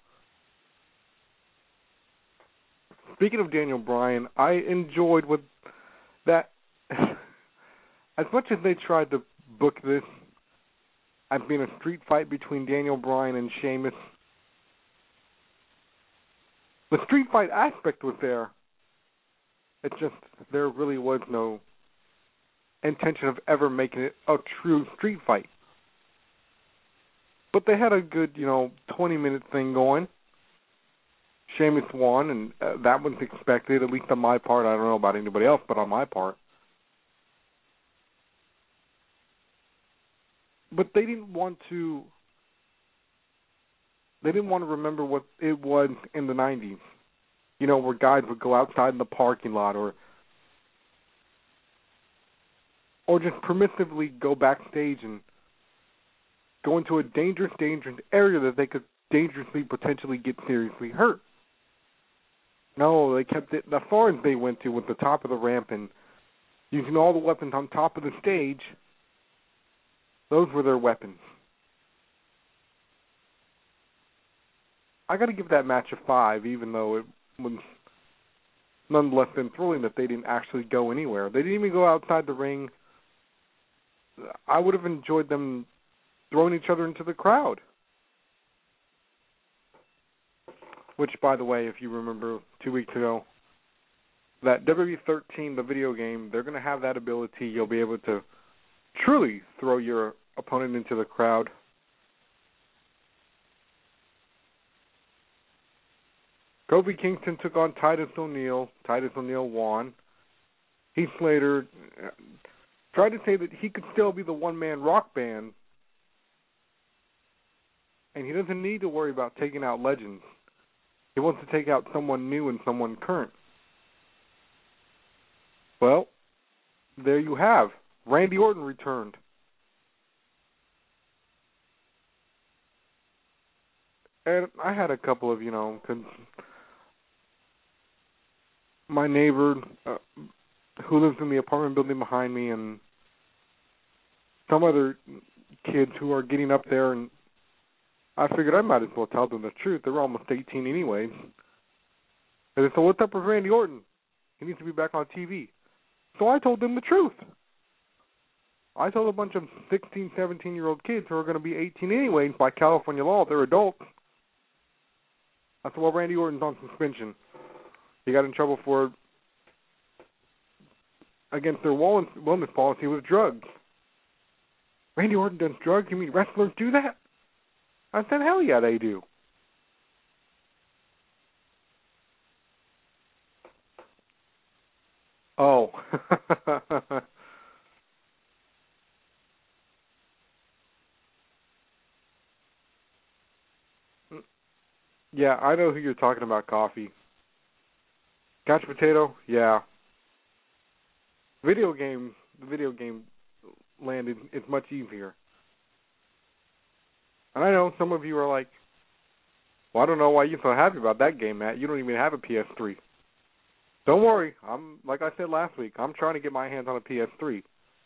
Speaker 2: Speaking of Daniel Bryan, I enjoyed what that. As much as they tried to book this as being a street fight between Daniel Bryan and Sheamus, the street fight aspect was there. It's just there really was no intention of ever making it a true street fight. But they had a good, you know, twenty-minute thing going. Sheamus won, and uh, that was expected, at least on my part. I don't know about anybody else, but on my part. But they didn't want to... They didn't want to remember what it was in the nineties, you know, where guys would go outside in the parking lot or or just permissively go backstage and go into a dangerous, dangerous area that they could dangerously, potentially get seriously hurt. No, they kept it as far as they went to with the top of the ramp and using all the weapons on top of the stage. Those were their weapons. I got to give that match a five, even though it was nonetheless enthralling that they didn't actually go anywhere. They didn't even go outside the ring. I would have enjoyed them throwing each other into the crowd. Which, by the way, if you remember two weeks ago, that W W E thirteen, the video game, they're going to have that ability. You'll be able to truly throw your opponent into the crowd. Kofi Kingston took on Titus O'Neil. Titus O'Neil won. Heath Slater tried to say that he could still be the one-man rock band, and he doesn't need to worry about taking out legends. He wants to take out someone new and someone current. Well, there you have. Randy Orton returned. And I had a couple of, you know, cause my neighbor uh, who lives in the apartment building behind me and some other kids who are getting up there, and I figured I might as well tell them the truth. They're almost eighteen anyways. And they said, what's up with Randy Orton? He needs to be back on T V. So I told them the truth. I told a bunch of sixteen, seventeen-year-old kids who are going to be eighteen anyways by California law, they're adults. I said, well, Randy Orton's on suspension. He got in trouble for against their wellness policy with drugs. Randy Orton does drugs? You mean wrestlers do that? I said, hell yeah, they do. Oh. Yeah, I know who you're talking about, Coffee. Couch Potato? Yeah. Video game, the video game land is, is much easier. And I know some of you are like, well, I don't know why you're so happy about that game, Matt. You don't even have a P S three. Don't worry. I'm like I said last week, I'm trying to get my hands on a P S three.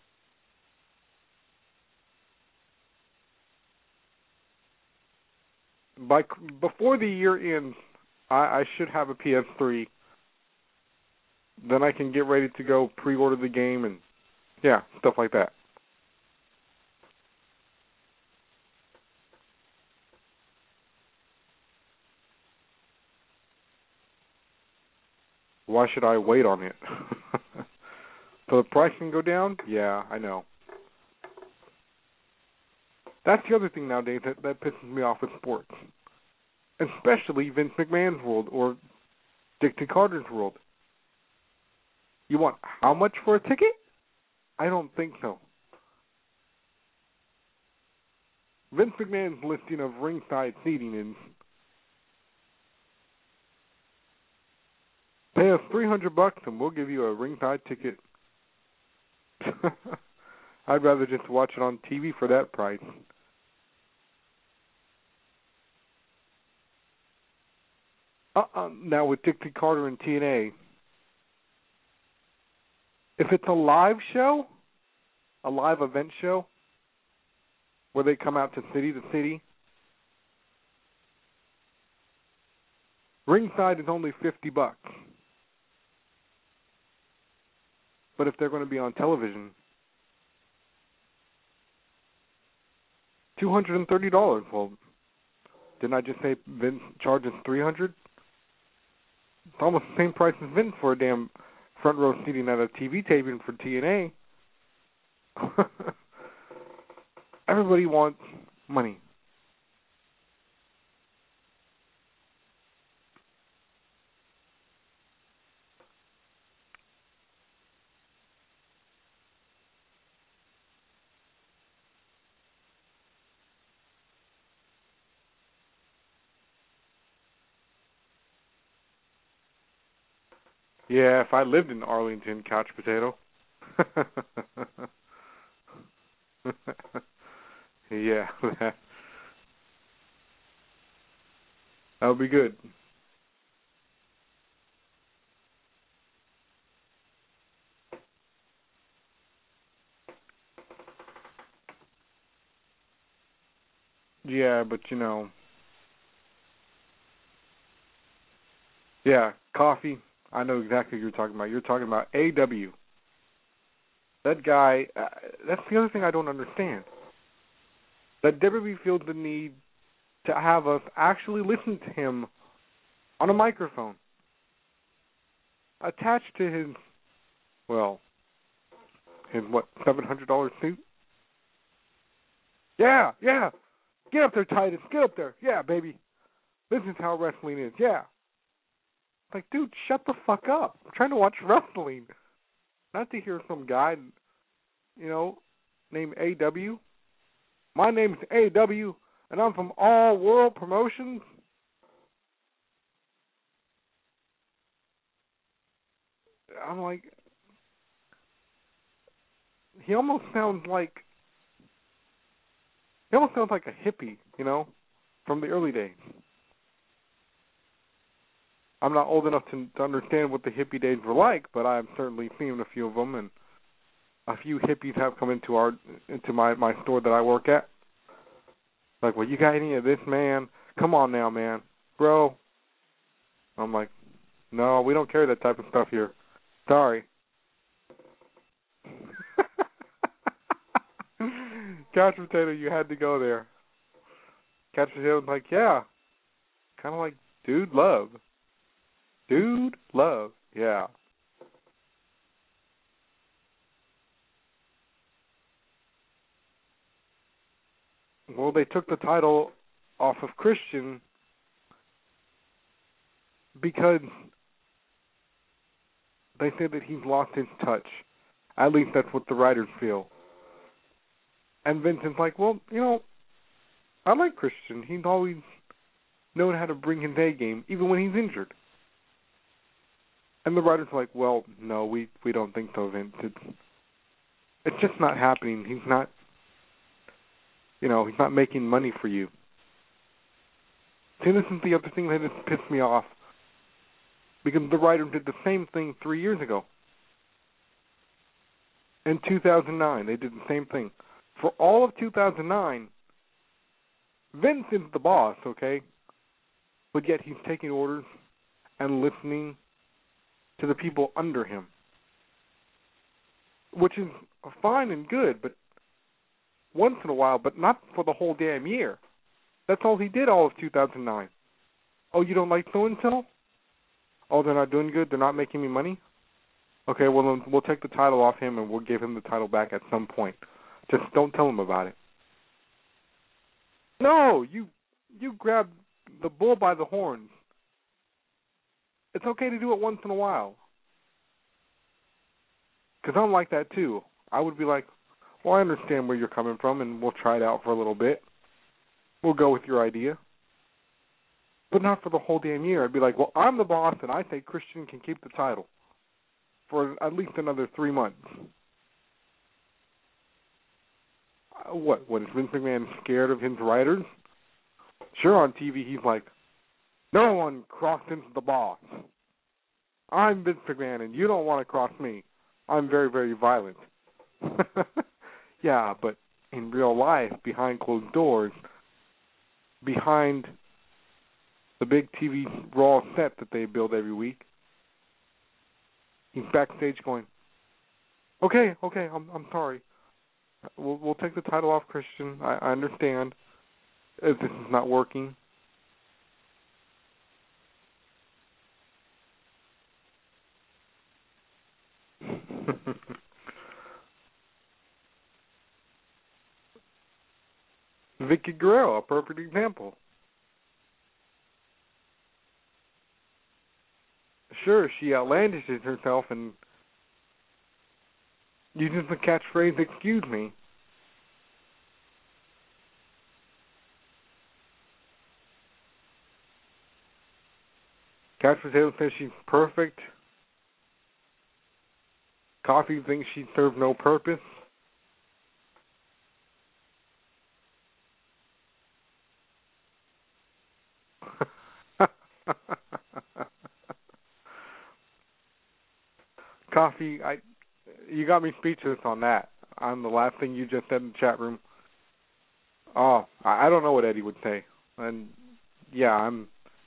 Speaker 2: By before the year ends, I, I should have a P S three. Then I can get ready to go pre-order the game and, yeah, stuff like that. Why should I wait on it? So the price can go down? Yeah, I know. That's the other thing nowadays that, that pisses me off with sports. Especially Vince McMahon's world or Dickie Carter's world. You want how much for a ticket? I don't think so. Vince McMahon's listing of ringside seating is pay us three hundred bucks and we'll give you a ringside ticket. I'd rather just watch it on T V for that price. Uh-uh. Now with Dickie Carter and T N A, if it's a live show, a live event show, where they come out to city to city, ringside is only fifty bucks. But if they're going to be on television, two hundred thirty dollars. Well, didn't I just say Vince charges three hundred dollars? It's almost the same price as Vince for a damn front row seating at a T V taping for T N A. Everybody wants money. Yeah, if I lived in Arlington, Couch Potato. Yeah, that, that would be good. Yeah, but you know, yeah, coffee. I know exactly what you're talking about. You're talking about A W. That guy, uh, that's the other thing I don't understand. That W W E feels the need to have us actually listen to him on a microphone. Attached to his, well, his, what, seven hundred dollars suit? Yeah, yeah. Get up there, Titus. Get up there. Yeah, baby. This is how wrestling is. Yeah. Like, dude, shut the fuck up. I'm trying to watch wrestling. Not to hear some guy, you know, named A W. My name's A W, and I'm from All World Promotions. I'm like, he almost sounds like, he almost sounds like a hippie, you know, from the early days. I'm not old enough to, to understand what the hippie days were like, but I've certainly seen a few of them, and a few hippies have come into our into my, my store that I work at. Like, well, you got any of this, man? Come on now, man. Bro. I'm like, no, we don't carry that type of stuff here. Sorry. Couch Potato, you had to go there. Couch Potato was like, yeah. Kind of like Dude Love. Dude Love. Yeah. Well, they took the title off of Christian because they say that he's lost his touch. At least that's what the writers feel. And Vincent's like, well, you know, I like Christian. He's always known how to bring his A game, even when he's injured. And the writers are like, well, no, we, we don't think so, Vince. It's, it's just not happening. He's not, you know, he's not making money for you. See, this is the other thing that just pissed me off. Because the writer did the same thing three years ago. In two thousand nine, they did the same thing. For all of two thousand nine, Vince is the boss, okay? But yet he's taking orders and listening to the people under him. Which is fine and good, but once in a while, but not for the whole damn year. That's all he did all of two thousand nine. Oh, you don't like so-and-so? Oh, they're not doing good? They're not making me money? Okay, well, then we'll take the title off him and we'll give him the title back at some point. Just don't tell him about it. No, you you grab the bull by the horns. It's okay to do it once in a while. Because I'm like that too. I would be like, well, I understand where you're coming from and we'll try it out for a little bit. We'll go with your idea. But not for the whole damn year. I'd be like, well, I'm the boss and I think Christian can keep the title for at least another three months. Uh, what? What, is Vince McMahon scared of his writers? Sure, on T V he's like, no one crossed into the boss. I'm Vince McMahon and you don't want to cross me. I'm very, very violent. Yeah, but in real life, behind closed doors, behind the big T V Raw set that they build every week, he's backstage going, okay, okay, I'm I'm sorry. We'll we'll take the title off Christian. I, I understand if this is not working. Vicky Guerrero, a perfect example. Sure, she outlandishes herself and uses the catchphrase, excuse me. Couch Potato says she's perfect. Coffee thinks she served no purpose. Coffee, I, you got me speechless on that. On the last thing you just said in the chat room. Oh, I, I don't know what Eddie would say. And yeah, I'm.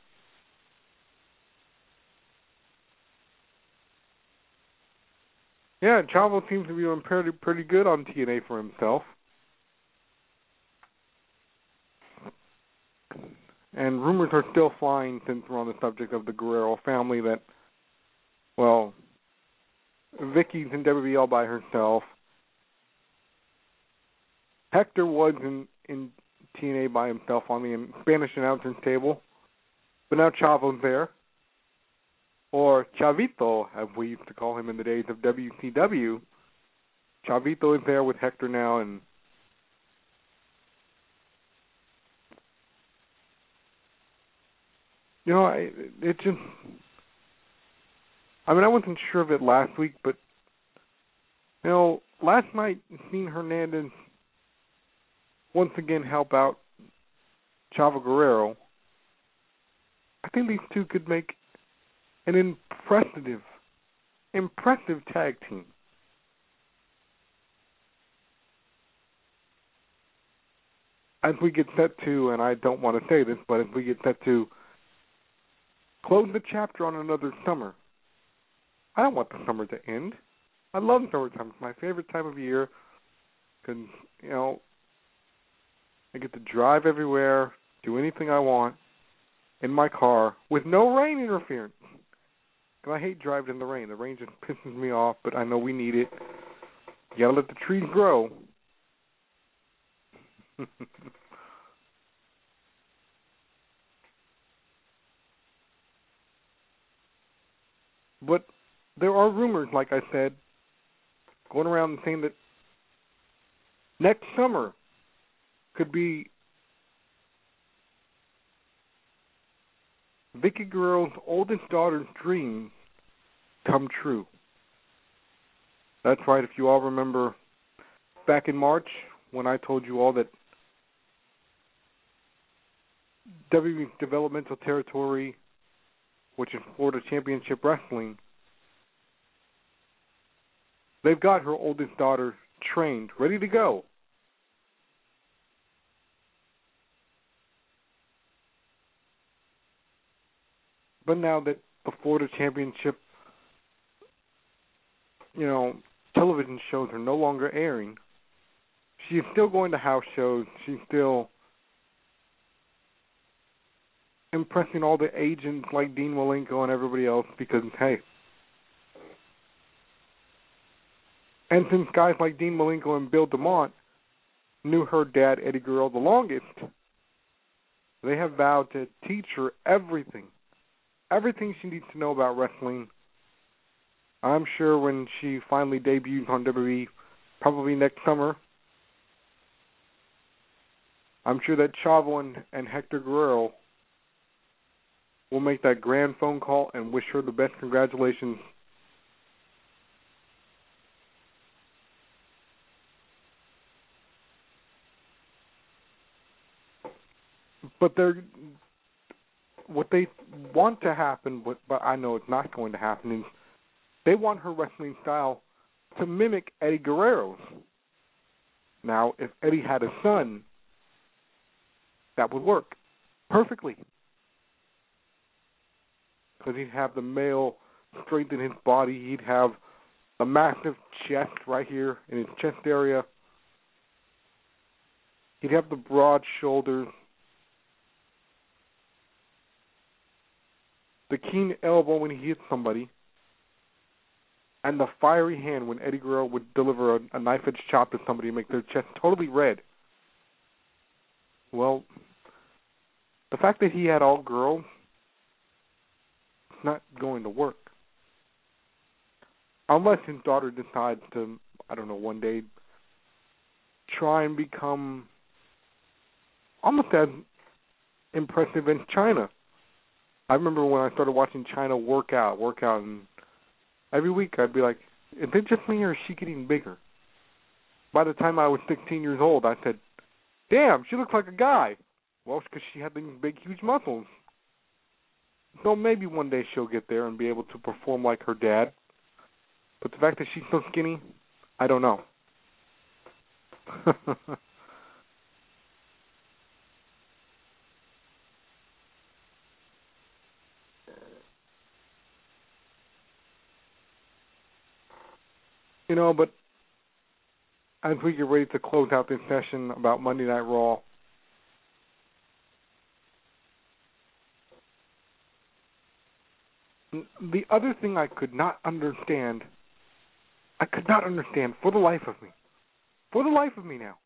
Speaker 2: Yeah, Chavo seems to be doing pretty pretty good on T N A for himself. And rumors are still flying, since we're on the subject of the Guerrero family, that, well, Vicky's in W W E all by herself. Hector was in, in T N A by himself on the Spanish announcer's table. But now Chavo's there. Or Chavito, as we used to call him in the days of W C W. Chavito is there with Hector now, and you know, I, it just, I mean, I wasn't sure of it last week, but, you know, last night, seeing Hernandez once again help out Chavo Guerrero, I think these two could make an impressive, impressive tag team. as we get set to, and I don't want to say this, but as we get set to close the chapter on another summer, I don't want the summer to end. I love summertime. It's my favorite time of year because, you know, I get to drive everywhere, do anything I want in my car with no rain interference. And I hate driving in the rain. The rain just pisses me off, but I know we need it. You gotta let the trees grow. But there are rumors, like I said, going around saying that next summer could be Vickie Guerrero's oldest daughter's dreams come true. That's right, if you all remember back in March when I told you all that W W E's developmental territory, which is Florida Championship Wrestling, they've got her oldest daughter trained, ready to go. But now that the Florida Championship, you know, television shows are no longer airing, she's still going to house shows. She's still impressing all the agents like Dean Malenko and everybody else because, hey, and since guys like Dean Malenko and Bill DeMott knew her dad, Eddie Guerrero, the longest, they have vowed to teach her everything, everything she needs to know about wrestling. I'm sure when she finally debuts on W W E, probably next summer, I'm sure that Chavo and, and Hector Guerrero will make that grand phone call and wish her the best congratulations. But they're, what they want to happen, but, but I know it's not going to happen, is they want her wrestling style to mimic Eddie Guerrero's. Now, if Eddie had a son, that would work perfectly. Because he'd have the male strength in his body. He'd have a massive chest right here in his chest area. He'd have the broad shoulders. The keen elbow when he hits somebody. And the fiery hand when Eddie Guerrero would deliver a, a knife-edge chop to somebody and make their chest totally red. Well, the fact that he had all girls, it's not going to work. Unless his daughter decides to, I don't know, one day try and become almost as impressive as China. I remember when I started watching China work out, work out, and every week I'd be like, is it just me or is she getting bigger? By the time I was sixteen years old, I said, damn, she looks like a guy. Well, it's because she had these big, huge muscles. So maybe one day she'll get there and be able to perform like her dad. But the fact that she's so skinny, I don't know. You know, but as we get ready to close out this session about Monday Night Raw, the other thing I could not understand, I could not understand for the life of me, for the life of me now,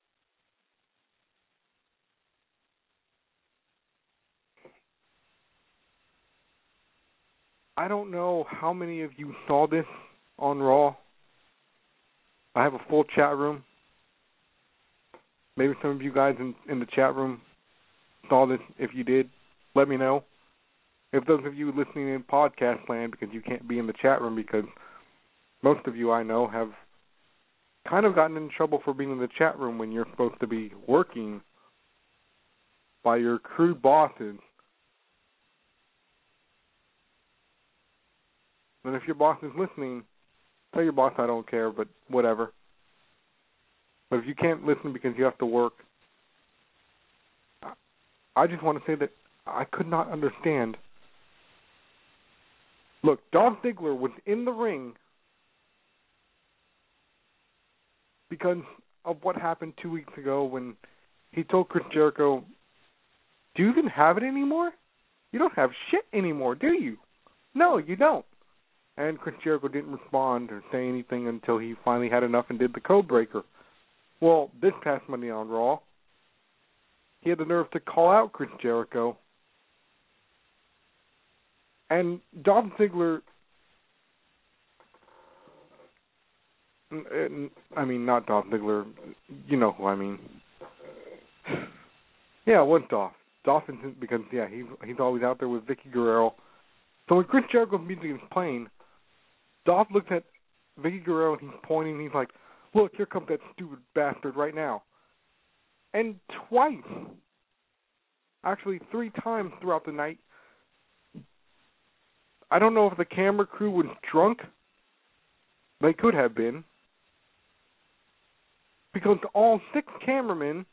Speaker 2: I don't know how many of you saw this on Raw. I have a full chat room. Maybe some of you guys in, in the chat room saw this. If you did, let me know. If those of you listening in podcast land, because you can't be in the chat room because most of you I know have kind of gotten in trouble for being in the chat room when you're supposed to be working by your crude bosses. And if your boss is listening, tell your boss I don't care, but whatever. But if you can't listen because you have to work, I just want to say that I could not understand. Look, Dolph Ziggler was in the ring because of what happened two weeks ago when he told Chris Jericho, do you even have it anymore? You don't have shit anymore, do you? No, you don't. And Chris Jericho didn't respond or say anything until he finally had enough and did the code breaker. Well, this past Monday on Raw, he had the nerve to call out Chris Jericho. And Dolph Ziggler, I mean, not Dolph Ziggler, you know who I mean. Yeah, it was Dolph. Dolph is, because, yeah, he's, he's always out there with Vicky Guerrero. So when Chris Jericho's music is playing, Dolph looks at Vicky Guerrero and he's pointing and he's like, look, here comes that stupid bastard right now. And twice, actually three times throughout the night, I don't know if the camera crew was drunk. They could have been. Because all six cameramen,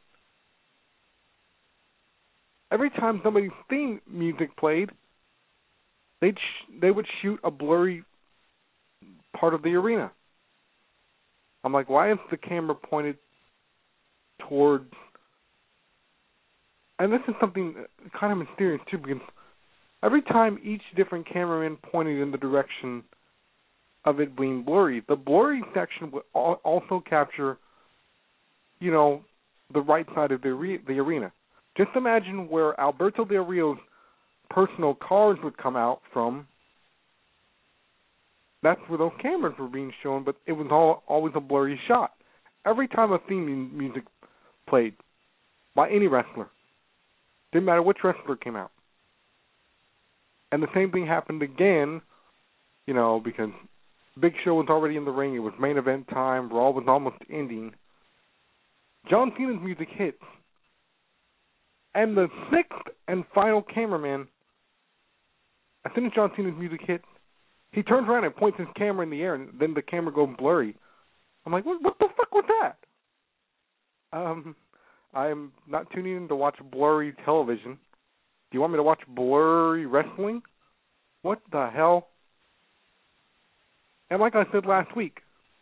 Speaker 2: every time somebody's theme music played, they'd sh- they would shoot a blurry part of the arena. I'm like, why is the camera pointed towards... And this is something kind of mysterious, too, because every time each different cameraman pointed in the direction of it being blurry, the blurry section would al- also capture, you know, the right side of the, re- the arena. Just imagine where Alberto Del Rio's personal cars would come out from. That's where those cameras were being shown, but it was all always a blurry shot. Every time a theme music played by any wrestler, didn't matter which wrestler came out. And the same thing happened again, you know, because Big Show was already in the ring. It was main event time. Raw was almost ending. John Cena's music hits. And the sixth and final cameraman, as soon as John Cena's music hits, he turns around and points his camera in the air, and then the camera goes blurry. I'm like, what, what the fuck was that? Um, I'm not tuning in to watch blurry television. Do you want me to watch blurry wrestling? What the hell? And like I said last week,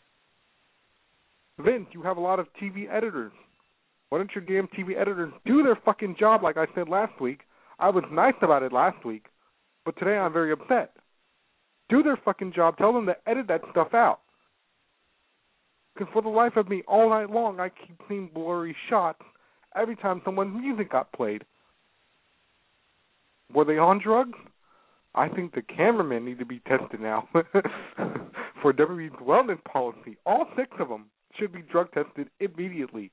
Speaker 2: Vince, you have a lot of T V editors. Why don't your damn T V editors do their fucking job like I said last week? I was nice about it last week, but today I'm very upset. Do their fucking job. Tell them to edit that stuff out. Because for the life of me, all night long, I keep seeing blurry shots every time someone's music got played. Were they on drugs? I think the cameramen need to be tested now for W W E's wellness policy. All six of them should be drug tested immediately.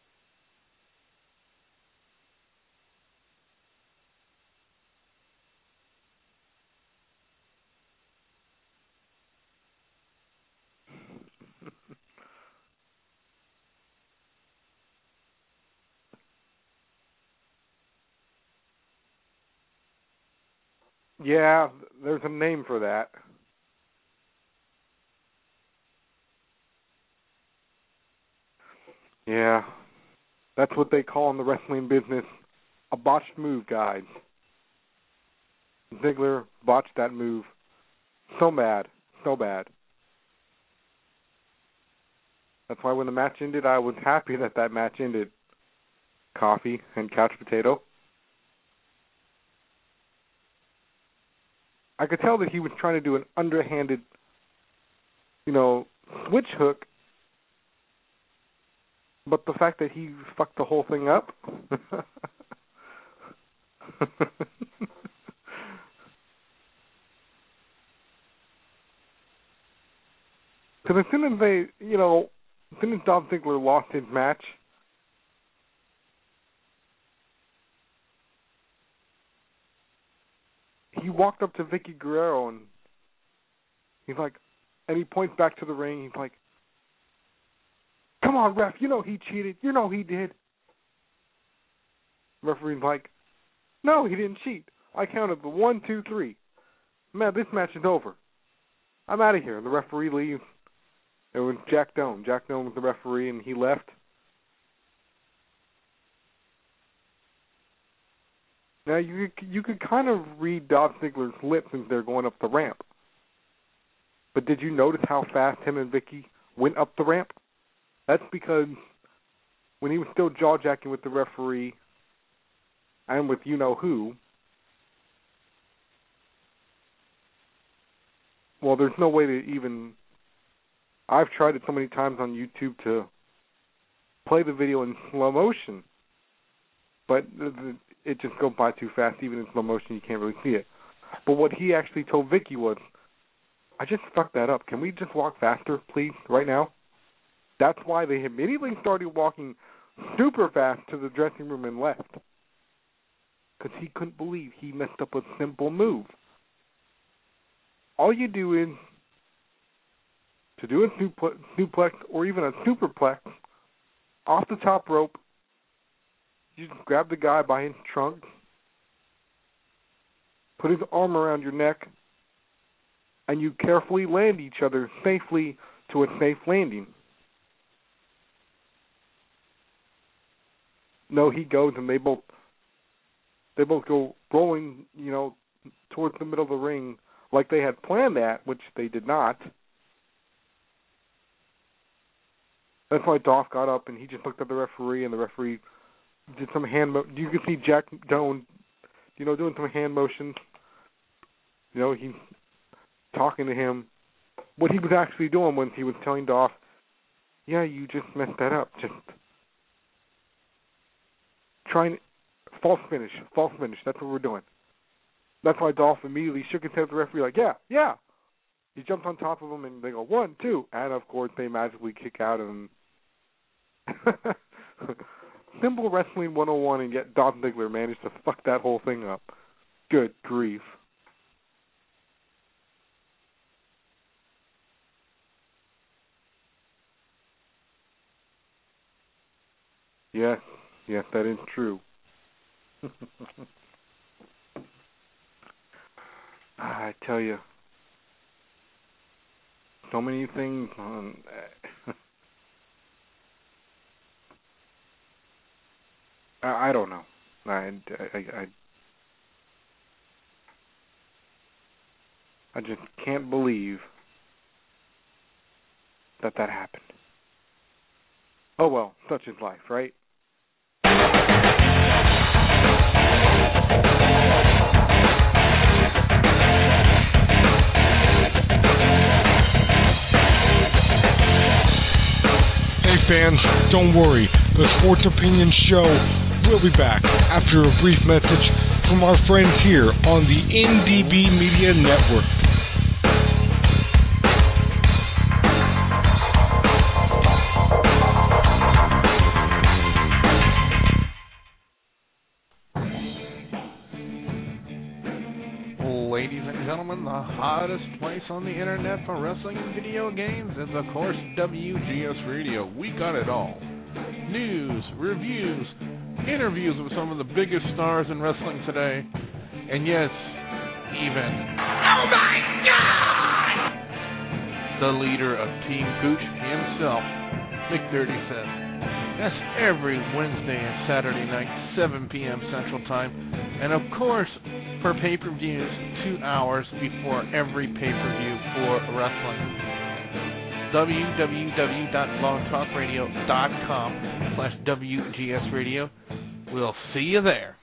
Speaker 2: Yeah, there's a name for that. Yeah, that's what they call in the wrestling business a botched move, guys. Ziggler botched that move so bad, so bad. That's why when the match ended, I was happy that that match ended. Coffee and couch potato. I could tell that he was trying to do an underhanded, you know, switch hook, but the fact that he fucked the whole thing up. Because as soon as they, you know, as soon as Dolph Ziggler lost his match, he walked up to Vicky Guerrero and he's like, and he points back to the ring. He's like, "Come on, ref, you know he cheated. You know he did." Referee's like, "No, he didn't cheat. I counted the one, two, three. Man, this match is over. I'm out of here." And the referee leaves. It was Jack Doan. Jack Doan was the referee, and he left. Now you you could kind of read Dolph Ziggler's lips as they're going up the ramp. But did you notice how fast him and Vicky went up the ramp? That's because when he was still jaw-jacking with the referee and with you-know-who, well, there's no way to even... I've tried it so many times on YouTube to play the video in slow motion, but it just goes by too fast. Even in slow motion, you can't really see it. But what he actually told Vicky was, I just fucked that up. Can we just walk faster, please, right now? That's why they immediately started walking super fast to the dressing room and left. Because he couldn't believe he messed up a simple move. All you do is, to do a suplex, suplex or even a superplex, off the top rope, you just grab the guy by his trunk, put his arm around your neck, and you carefully land each other safely to a safe landing. No, he goes and they both they both go rolling, you know, towards the middle of the ring like they had planned that, which they did not. That's why Dolph got up and he just looked at the referee, and the referee did some hand mo- you could see Jack Doan, you know, doing some hand motions. You know, he talking to him. What he was actually doing was he was telling Dolph, yeah, you just messed that up. Just trying false finish, false finish. That's what we're doing. That's why Dolph immediately shook his head at the referee like, yeah, yeah. He jumped on top of him and they go, one, two. And, of course, they magically kick out and Simple Wrestling one oh one, and yet Dolph Ziggler managed to fuck that whole thing up. Good grief. Yes, yes, that is true. I tell you, so many things on. I, I don't know. I, I, I, I just can't believe that that happened. Oh well, such is life, right?
Speaker 4: Hey fans, don't worry. The Sports Opinion Show will be back after a brief message from our friends here on the N D B Media Network.
Speaker 7: Ladies and gentlemen, the hottest place on the internet for wrestling and video games is, of course, W G S Radio. We got it all. News, reviews, interviews with some of the biggest stars in wrestling today, and yes, even, oh my God, the leader of Team Gooch himself, McDirty says. That's every Wednesday and Saturday night, seven p.m. Central Time, and of course, for pay-per-views, two hours before every pay-per-view for wrestling. w w w dot blog talk radio dot com slash W G S Radio. We'll see you there.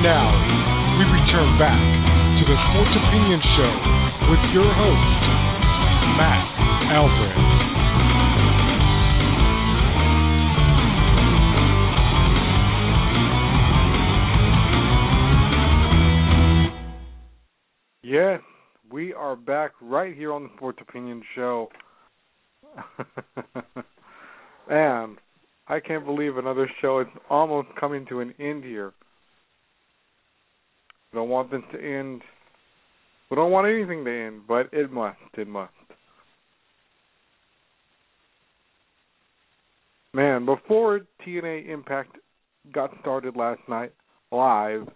Speaker 4: now, we return back to the Sports Opinion Show with your host, Matt Albrecht.
Speaker 2: Yes, we are back right here on the Sports Opinion Show. And I can't believe another show is almost coming to an end here. We don't want this to end. We don't want anything to end, but it must. It must. Man, before T N A Impact got started last night live,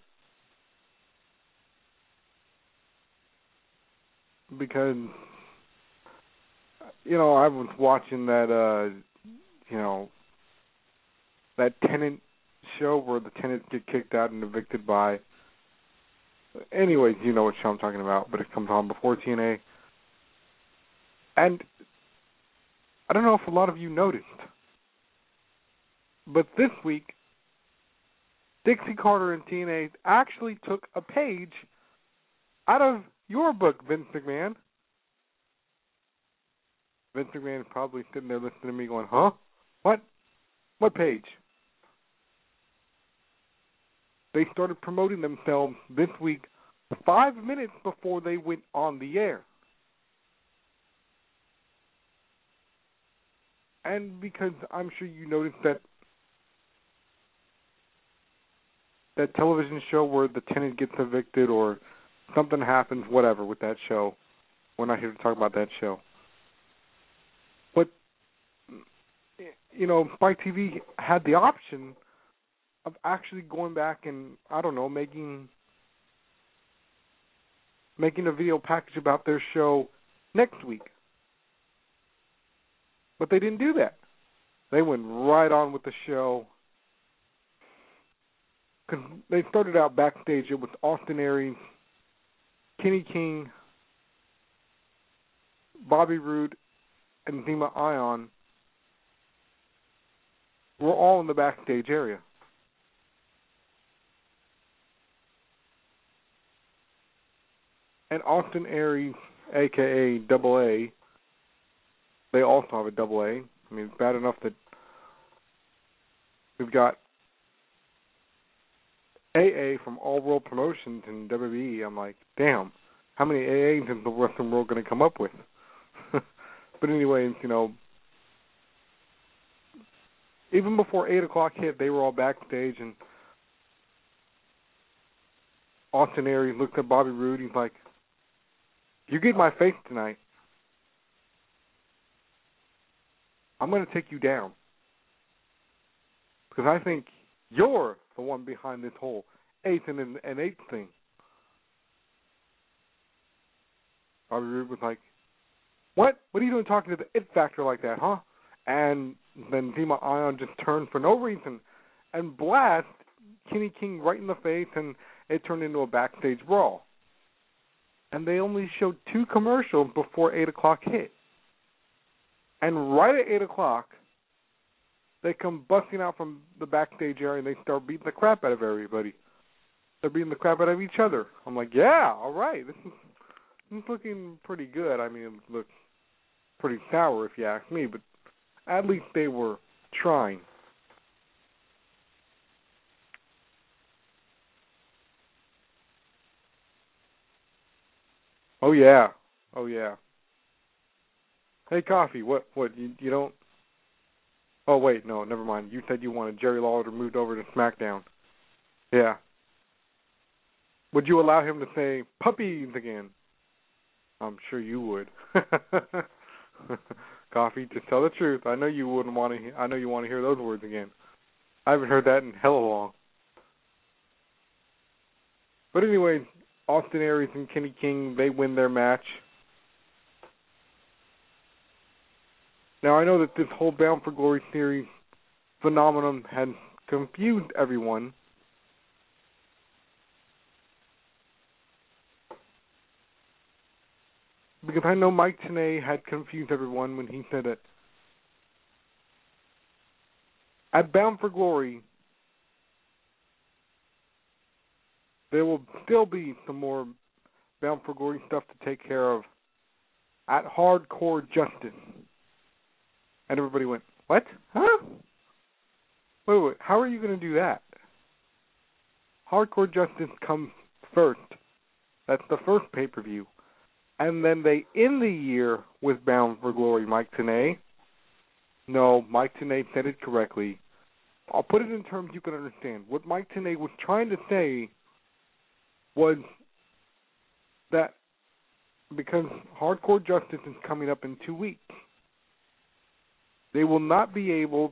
Speaker 2: because, you know, I was watching that, uh, you know, that Tenant show where the tenants get kicked out and evicted by, anyways, you know what show I'm talking about, but it comes on before T N A. And I don't know if a lot of you noticed, but this week, Dixie Carter and T N A actually took a page out of your book, Vince McMahon. Vince McMahon is probably sitting there listening to me going, huh? What? What page? They started promoting themselves this week five minutes before they went on the air. And because I'm sure you noticed that that television show where the tenant gets evicted or something happens, whatever, with that show. We're not here to talk about that show. But, you know, Spike T V had the option of actually going back and, I don't know, making making a video package about their show next week. But they didn't do that. They went right on with the show. Because they started out backstage. It was Austin Aries, Kenny King, Bobby Roode, and Zema Ion were all in the backstage area. And Austin Aries, a k a. Double A, they also have a Double A. I mean, it's bad enough that we've got A A from All World Promotions in W W E. I'm like, damn, how many A As is the wrestling world going to come up with? But anyways, you know, even before eight o'clock hit, they were all backstage, and Austin Aries looked at Bobby Roode. He's like, you get my face tonight, I'm going to take you down. Because I think you're the one behind this whole eighth and an eighth thing. Bobby Roode was like, what? What are you doing talking to the It Factor like that, huh? And then Zema Ion just turned for no reason and blast Kenny King right in the face, and it turned into a backstage brawl. And they only showed two commercials before eight o'clock hit. And right at eight o'clock, they come busting out from the backstage area and they start beating the crap out of everybody. They're beating the crap out of each other. I'm like, yeah, all right. This is, this is looking pretty good. I mean, it looks pretty sour if you ask me, but at least they were trying. Oh, yeah. Oh, yeah. Hey, Coffee, what, what, you, you don't... Oh, wait, no, never mind. You said you wanted Jerry Lawler moved over to SmackDown. Yeah. Would you allow him to say puppies again? I'm sure you would. Coffee, just tell the truth. I know you wouldn't want to. I know you want to hear those words again. I haven't heard that in hella long. But anyway, Austin Aries and Kenny King, they win their match. Now, I know that this whole Bound for Glory series phenomenon had confused everyone. Because I know Mike Tenay had confused everyone when he said that at Bound for Glory, there will still be some more Bound for Glory stuff to take care of at Hardcore Justice. And everybody went, what? Huh? Wait, wait, how are you going to do that? Hardcore Justice comes first. That's the first pay-per-view. And then they end the year with Bound for Glory. Mike Tenay. No, Mike Tenay said it correctly. I'll put it in terms you can understand. What Mike Tenay was trying to say was that because Hardcore Justice is coming up in two weeks, they will not be able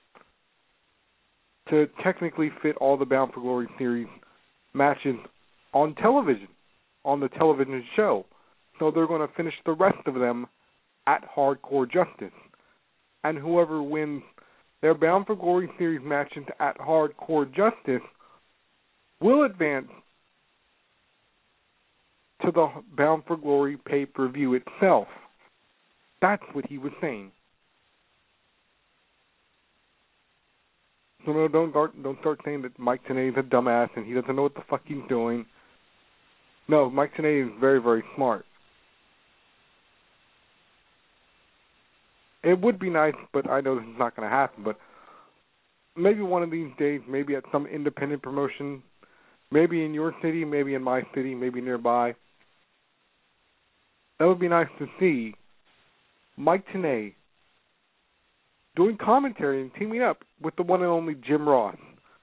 Speaker 2: to technically fit all the Bound for Glory series matches on television, on the television show. So they're going to finish the rest of them at Hardcore Justice. And whoever wins their Bound for Glory series matches at Hardcore Justice will advance to the Bound for Glory pay-per-view itself. That's what he was saying. So no, don't start, don't start saying that Mike Tenay is a dumbass and he doesn't know what the fuck he's doing. No, Mike Tenay is very, very smart. It would be nice, but I know this is not going to happen, but maybe one of these days, maybe at some independent promotion, maybe in your city, maybe in my city, maybe nearby, that would be nice to see Mike Tenay doing commentary and teaming up with the one and only Jim Ross.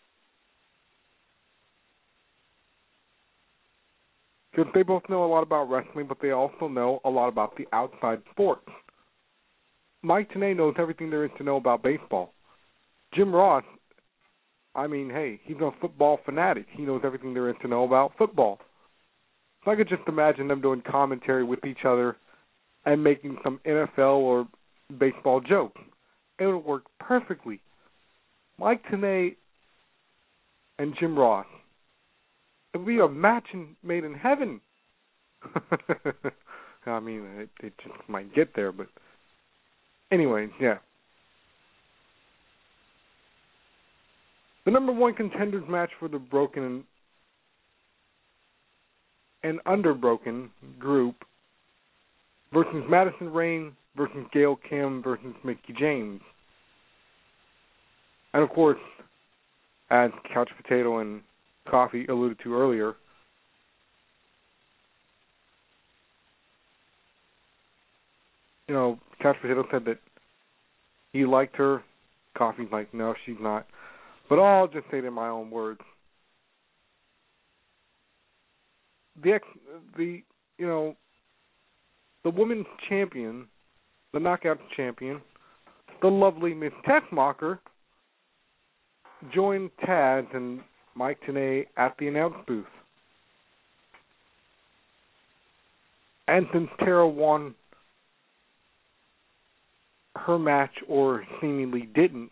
Speaker 2: Because they both know a lot about wrestling, but they also know a lot about the outside sports. Mike Tenay knows everything there is to know about baseball. Jim Ross, I mean, hey, he's a football fanatic. He knows everything there is to know about football. So I could just imagine them doing commentary with each other and making some N F L or baseball jokes. It would work perfectly. Mike Tenay and Jim Ross. It would be a match in, made in heaven. I mean, it, it just might get there, but anyways, yeah. The number one contenders match for the Broken and Underbroken group versus Madison Rayne versus Gail Kim versus Mickie James. And of course, as Couch Potato and Coffee alluded to earlier, you know, Couch Potato said that he liked her. Coffee's like, no, she's not. But I'll just say it in my own words. The ex, the you know, the women's champion, the knockout champion, the lovely Miss Tessmacher, joined Taz and Mike Tenay at the announce booth. And since Tara won her match, or seemingly didn't,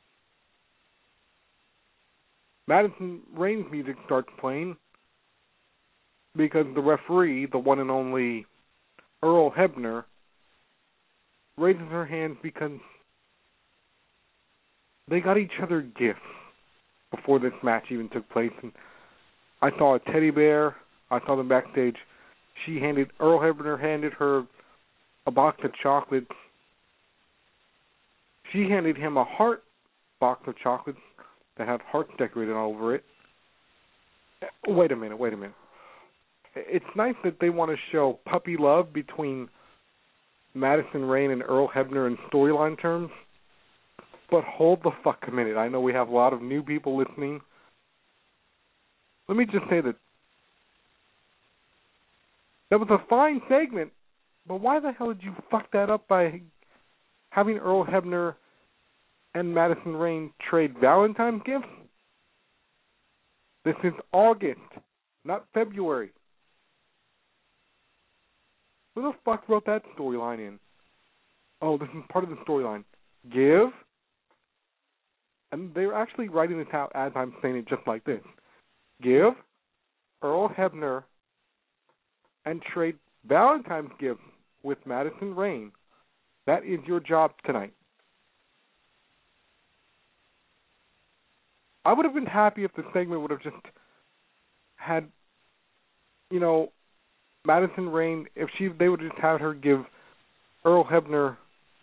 Speaker 2: Madison Rayne's music starts playing because the referee, the one and only Earl Hebner, raises her hand because they got each other gifts before this match even took place. And I saw a teddy bear. I saw them backstage. She handed, Earl Hebner handed her a box of chocolates. She handed him a heart box of chocolates that had hearts decorated all over it. Wait a minute, wait a minute. It's nice that they want to show puppy love between Madison Rayne and Earl Hebner in storyline terms, but hold the fuck a minute. I know we have a lot of new people listening. Let me just say that that was a fine segment, but why the hell did you fuck that up by having Earl Hebner and Madison Rayne trade Valentine's gifts? This is August, not February. Who the fuck wrote that storyline in? Oh, this is part of the storyline. Give, and they're actually writing this out as I'm saying it just like this. Give Earl Hebner and trade Valentine's gifts with Madison Rayne. That is your job tonight. I would have been happy if the segment would have just had, you know, Madison Rayne, if she they would just have her give Earl Hebner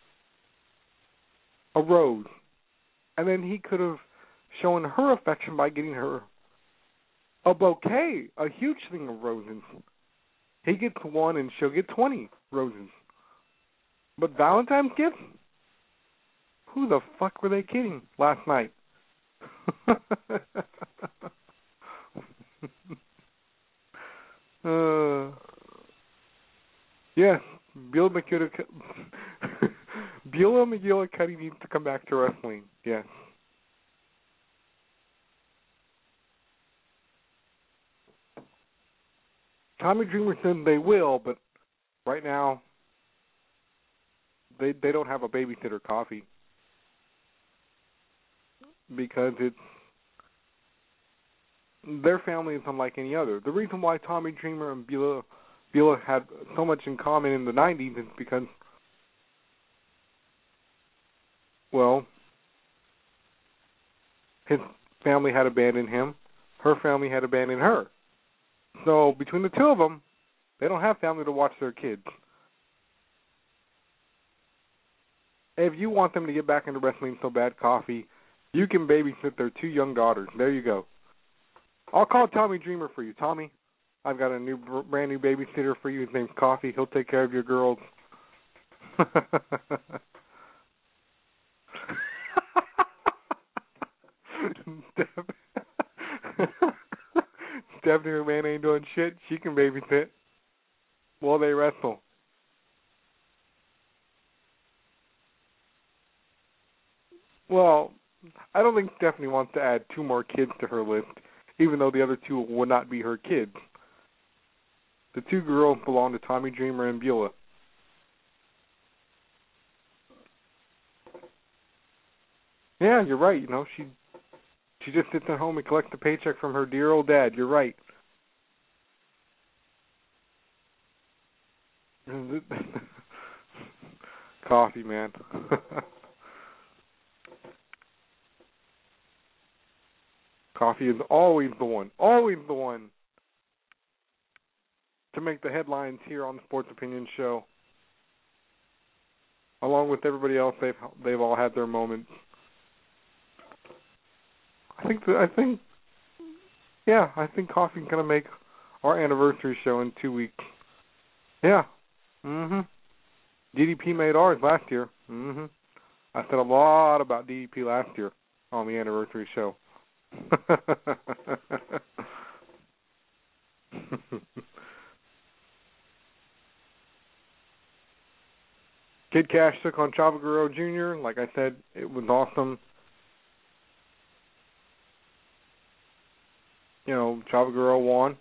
Speaker 2: a rose, and then he could have shown her affection by getting her a bouquet, a huge thing of roses. He gets one and she'll get twenty roses. But Valentine's gift? Who the fuck were they kidding last night? uh, yes, Bill McGilla, Beulah McGillicuddy needs to come back to wrestling. Yes. Tommy Dreamer said they will, but right now they they don't have a babysitter coffee because it's their family is unlike any other. The reason why Tommy Dreamer and Beulah Beulah had so much in common in the nineties is because, well, his family had abandoned him, her family had abandoned her. So between the two of them, they don't have family to watch their kids. If you want them to get back into wrestling so bad, Coffee, you can babysit their two young daughters. There you go. I'll call Tommy Dreamer for you. Tommy, I've got a new, brand new babysitter for you. His name's Coffee. He'll take care of your girls. Stephanie McMahon ain't doing shit. She can babysit while they wrestle. Well, I don't think Stephanie wants to add two more kids to her list, even though the other two would not be her kids. The two girls belong to Tommy Dreamer and Beulah. Yeah, you're right. You know, she she just sits at home and collects a paycheck from her dear old dad. You're right. Coffee, man. Coffee is always the one, always the one to make the headlines here on the Sports Opinion Show. Along with everybody else, they've they've all had their moments. I think that, I think, yeah, I think Coffee's gonna make our anniversary show in two weeks. Yeah. Mhm. D D P made ours last year. Mhm. I said a lot about D D P last year on the anniversary show. Kid Cash took on Chavo Guerrero Junior Like I said, it was awesome. You know, Chavo Guerrero won.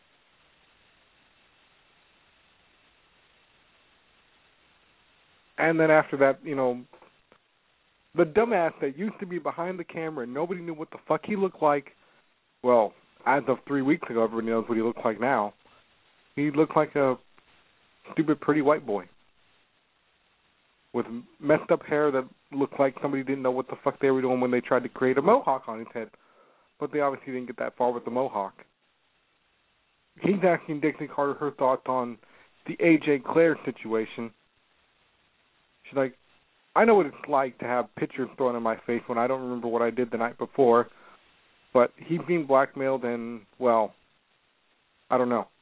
Speaker 2: And then after that, you know, the dumbass that used to be behind the camera and nobody knew what the fuck he looked like, well, as of three weeks ago, everybody knows what he looks like now. He looked like a stupid, pretty white boy with messed up hair that looked like somebody didn't know what the fuck they were doing when they tried to create a mohawk on his head. But they obviously didn't get that far with the mohawk. He's asking Dixie Carter her thoughts on the A J Claire situation. She's like, I know what it's like to have pictures thrown in my face when I don't remember what I did the night before, but he's being blackmailed and, well, I don't know.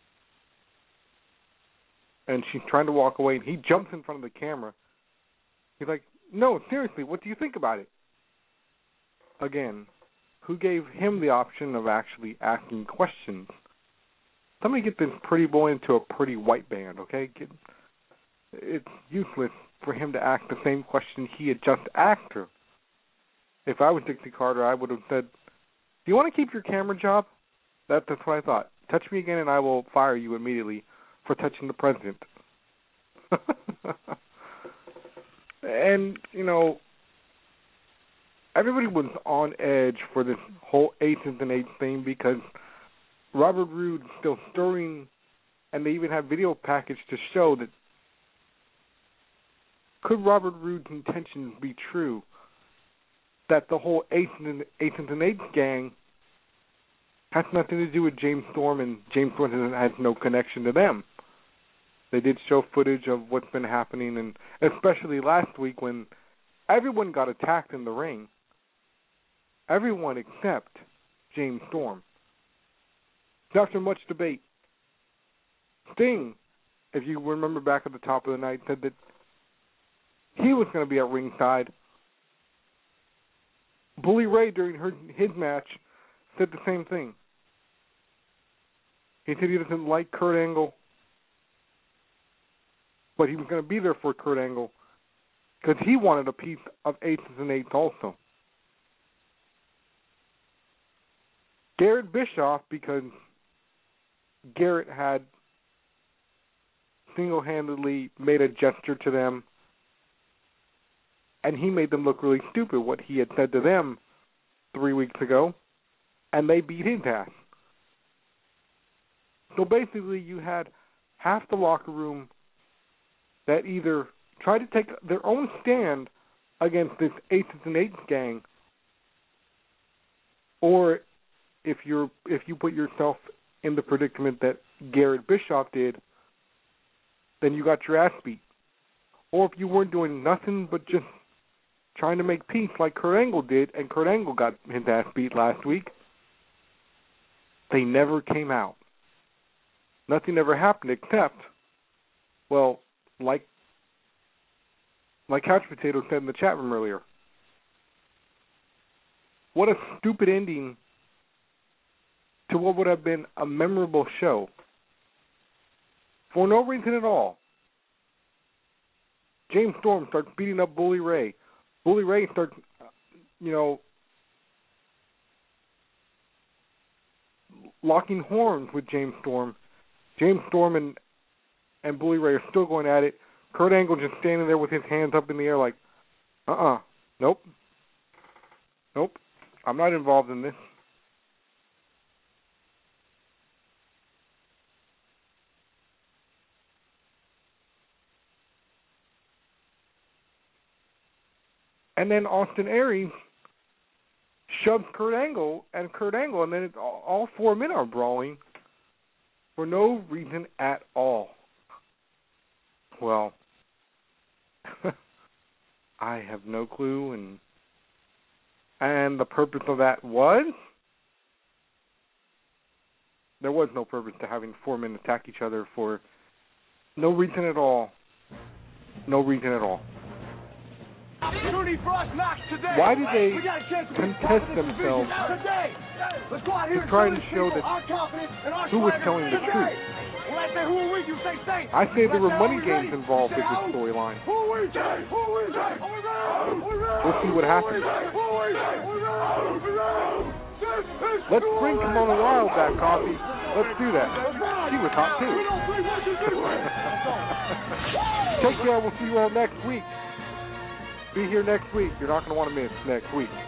Speaker 2: And she's trying to walk away, and he jumps in front of the camera. He's like, no, seriously, what do you think about it? Again, who gave him the option of actually asking questions? Somebody get this pretty boy into a pretty white band, okay? Get, it's useless for him to ask the same question he had just asked her. If I was Dixie Carter, I would have said, do you want to keep your camera job? That, that's what I thought. Touch me again and I will fire you immediately for touching the president. And, you know, everybody was on edge for this whole Aces and Eights thing because Robert Roode is still stirring, and they even have video package to show that could Robert Roode's intentions be true, that the whole Aces and, Aces and Eights gang Has nothing to do with James Storm, and James Storm has no connection to them. They did show footage of what's been happening, and especially last week when everyone got attacked in the ring. Everyone except James Storm. After much debate, Sting, if you remember back at the top of the night, said that he was going to be at ringside. Bully Ray, during her, his match, said the same thing. He said he doesn't like Kurt Angle, but he was going to be there for Kurt Angle because he wanted a piece of Aces and Eights also. Garrett Bischoff, because Garrett had single-handedly made a gesture to them, and he made them look really stupid, what he had said to them three weeks ago, and they beat his ass. So basically you had half the locker room that either tried to take their own stand against this Aces and Eights gang, or if you're if you put yourself in the predicament that Garrett Bischoff did, then you got your ass beat. Or if you weren't doing nothing but just trying to make peace like Kurt Angle did, and Kurt Angle got his ass beat last week, they never came out. Nothing ever happened except, well, like like Couch Potato said in the chat room earlier, what a stupid ending to what would have been a memorable show. For no reason at all. James Storm starts beating up Bully Ray. Bully Ray starts, you know, locking horns with James Storm. James Storm and, and Bully Ray are still going at it. Kurt Angle just standing there with his hands up in the air like, uh-uh, nope. Nope, I'm not involved in this. And then Austin Aries shoves Kurt Angle and Kurt Angle, and then it's all, all four men are brawling for no reason at all. Well, I have no clue, and and the purpose of that was? There was no purpose to having four men attack each other for no reason at all. No reason at all. Why did they contest themselves to try to show that who was telling the truth? I say there were money games involved with this storyline. We'll see what happens. Let's bring Kimona Wild back, Coffee. Let's do that. She was hot too. Take care. We'll see you all next week. Be here next week. You're not going to want to miss next week.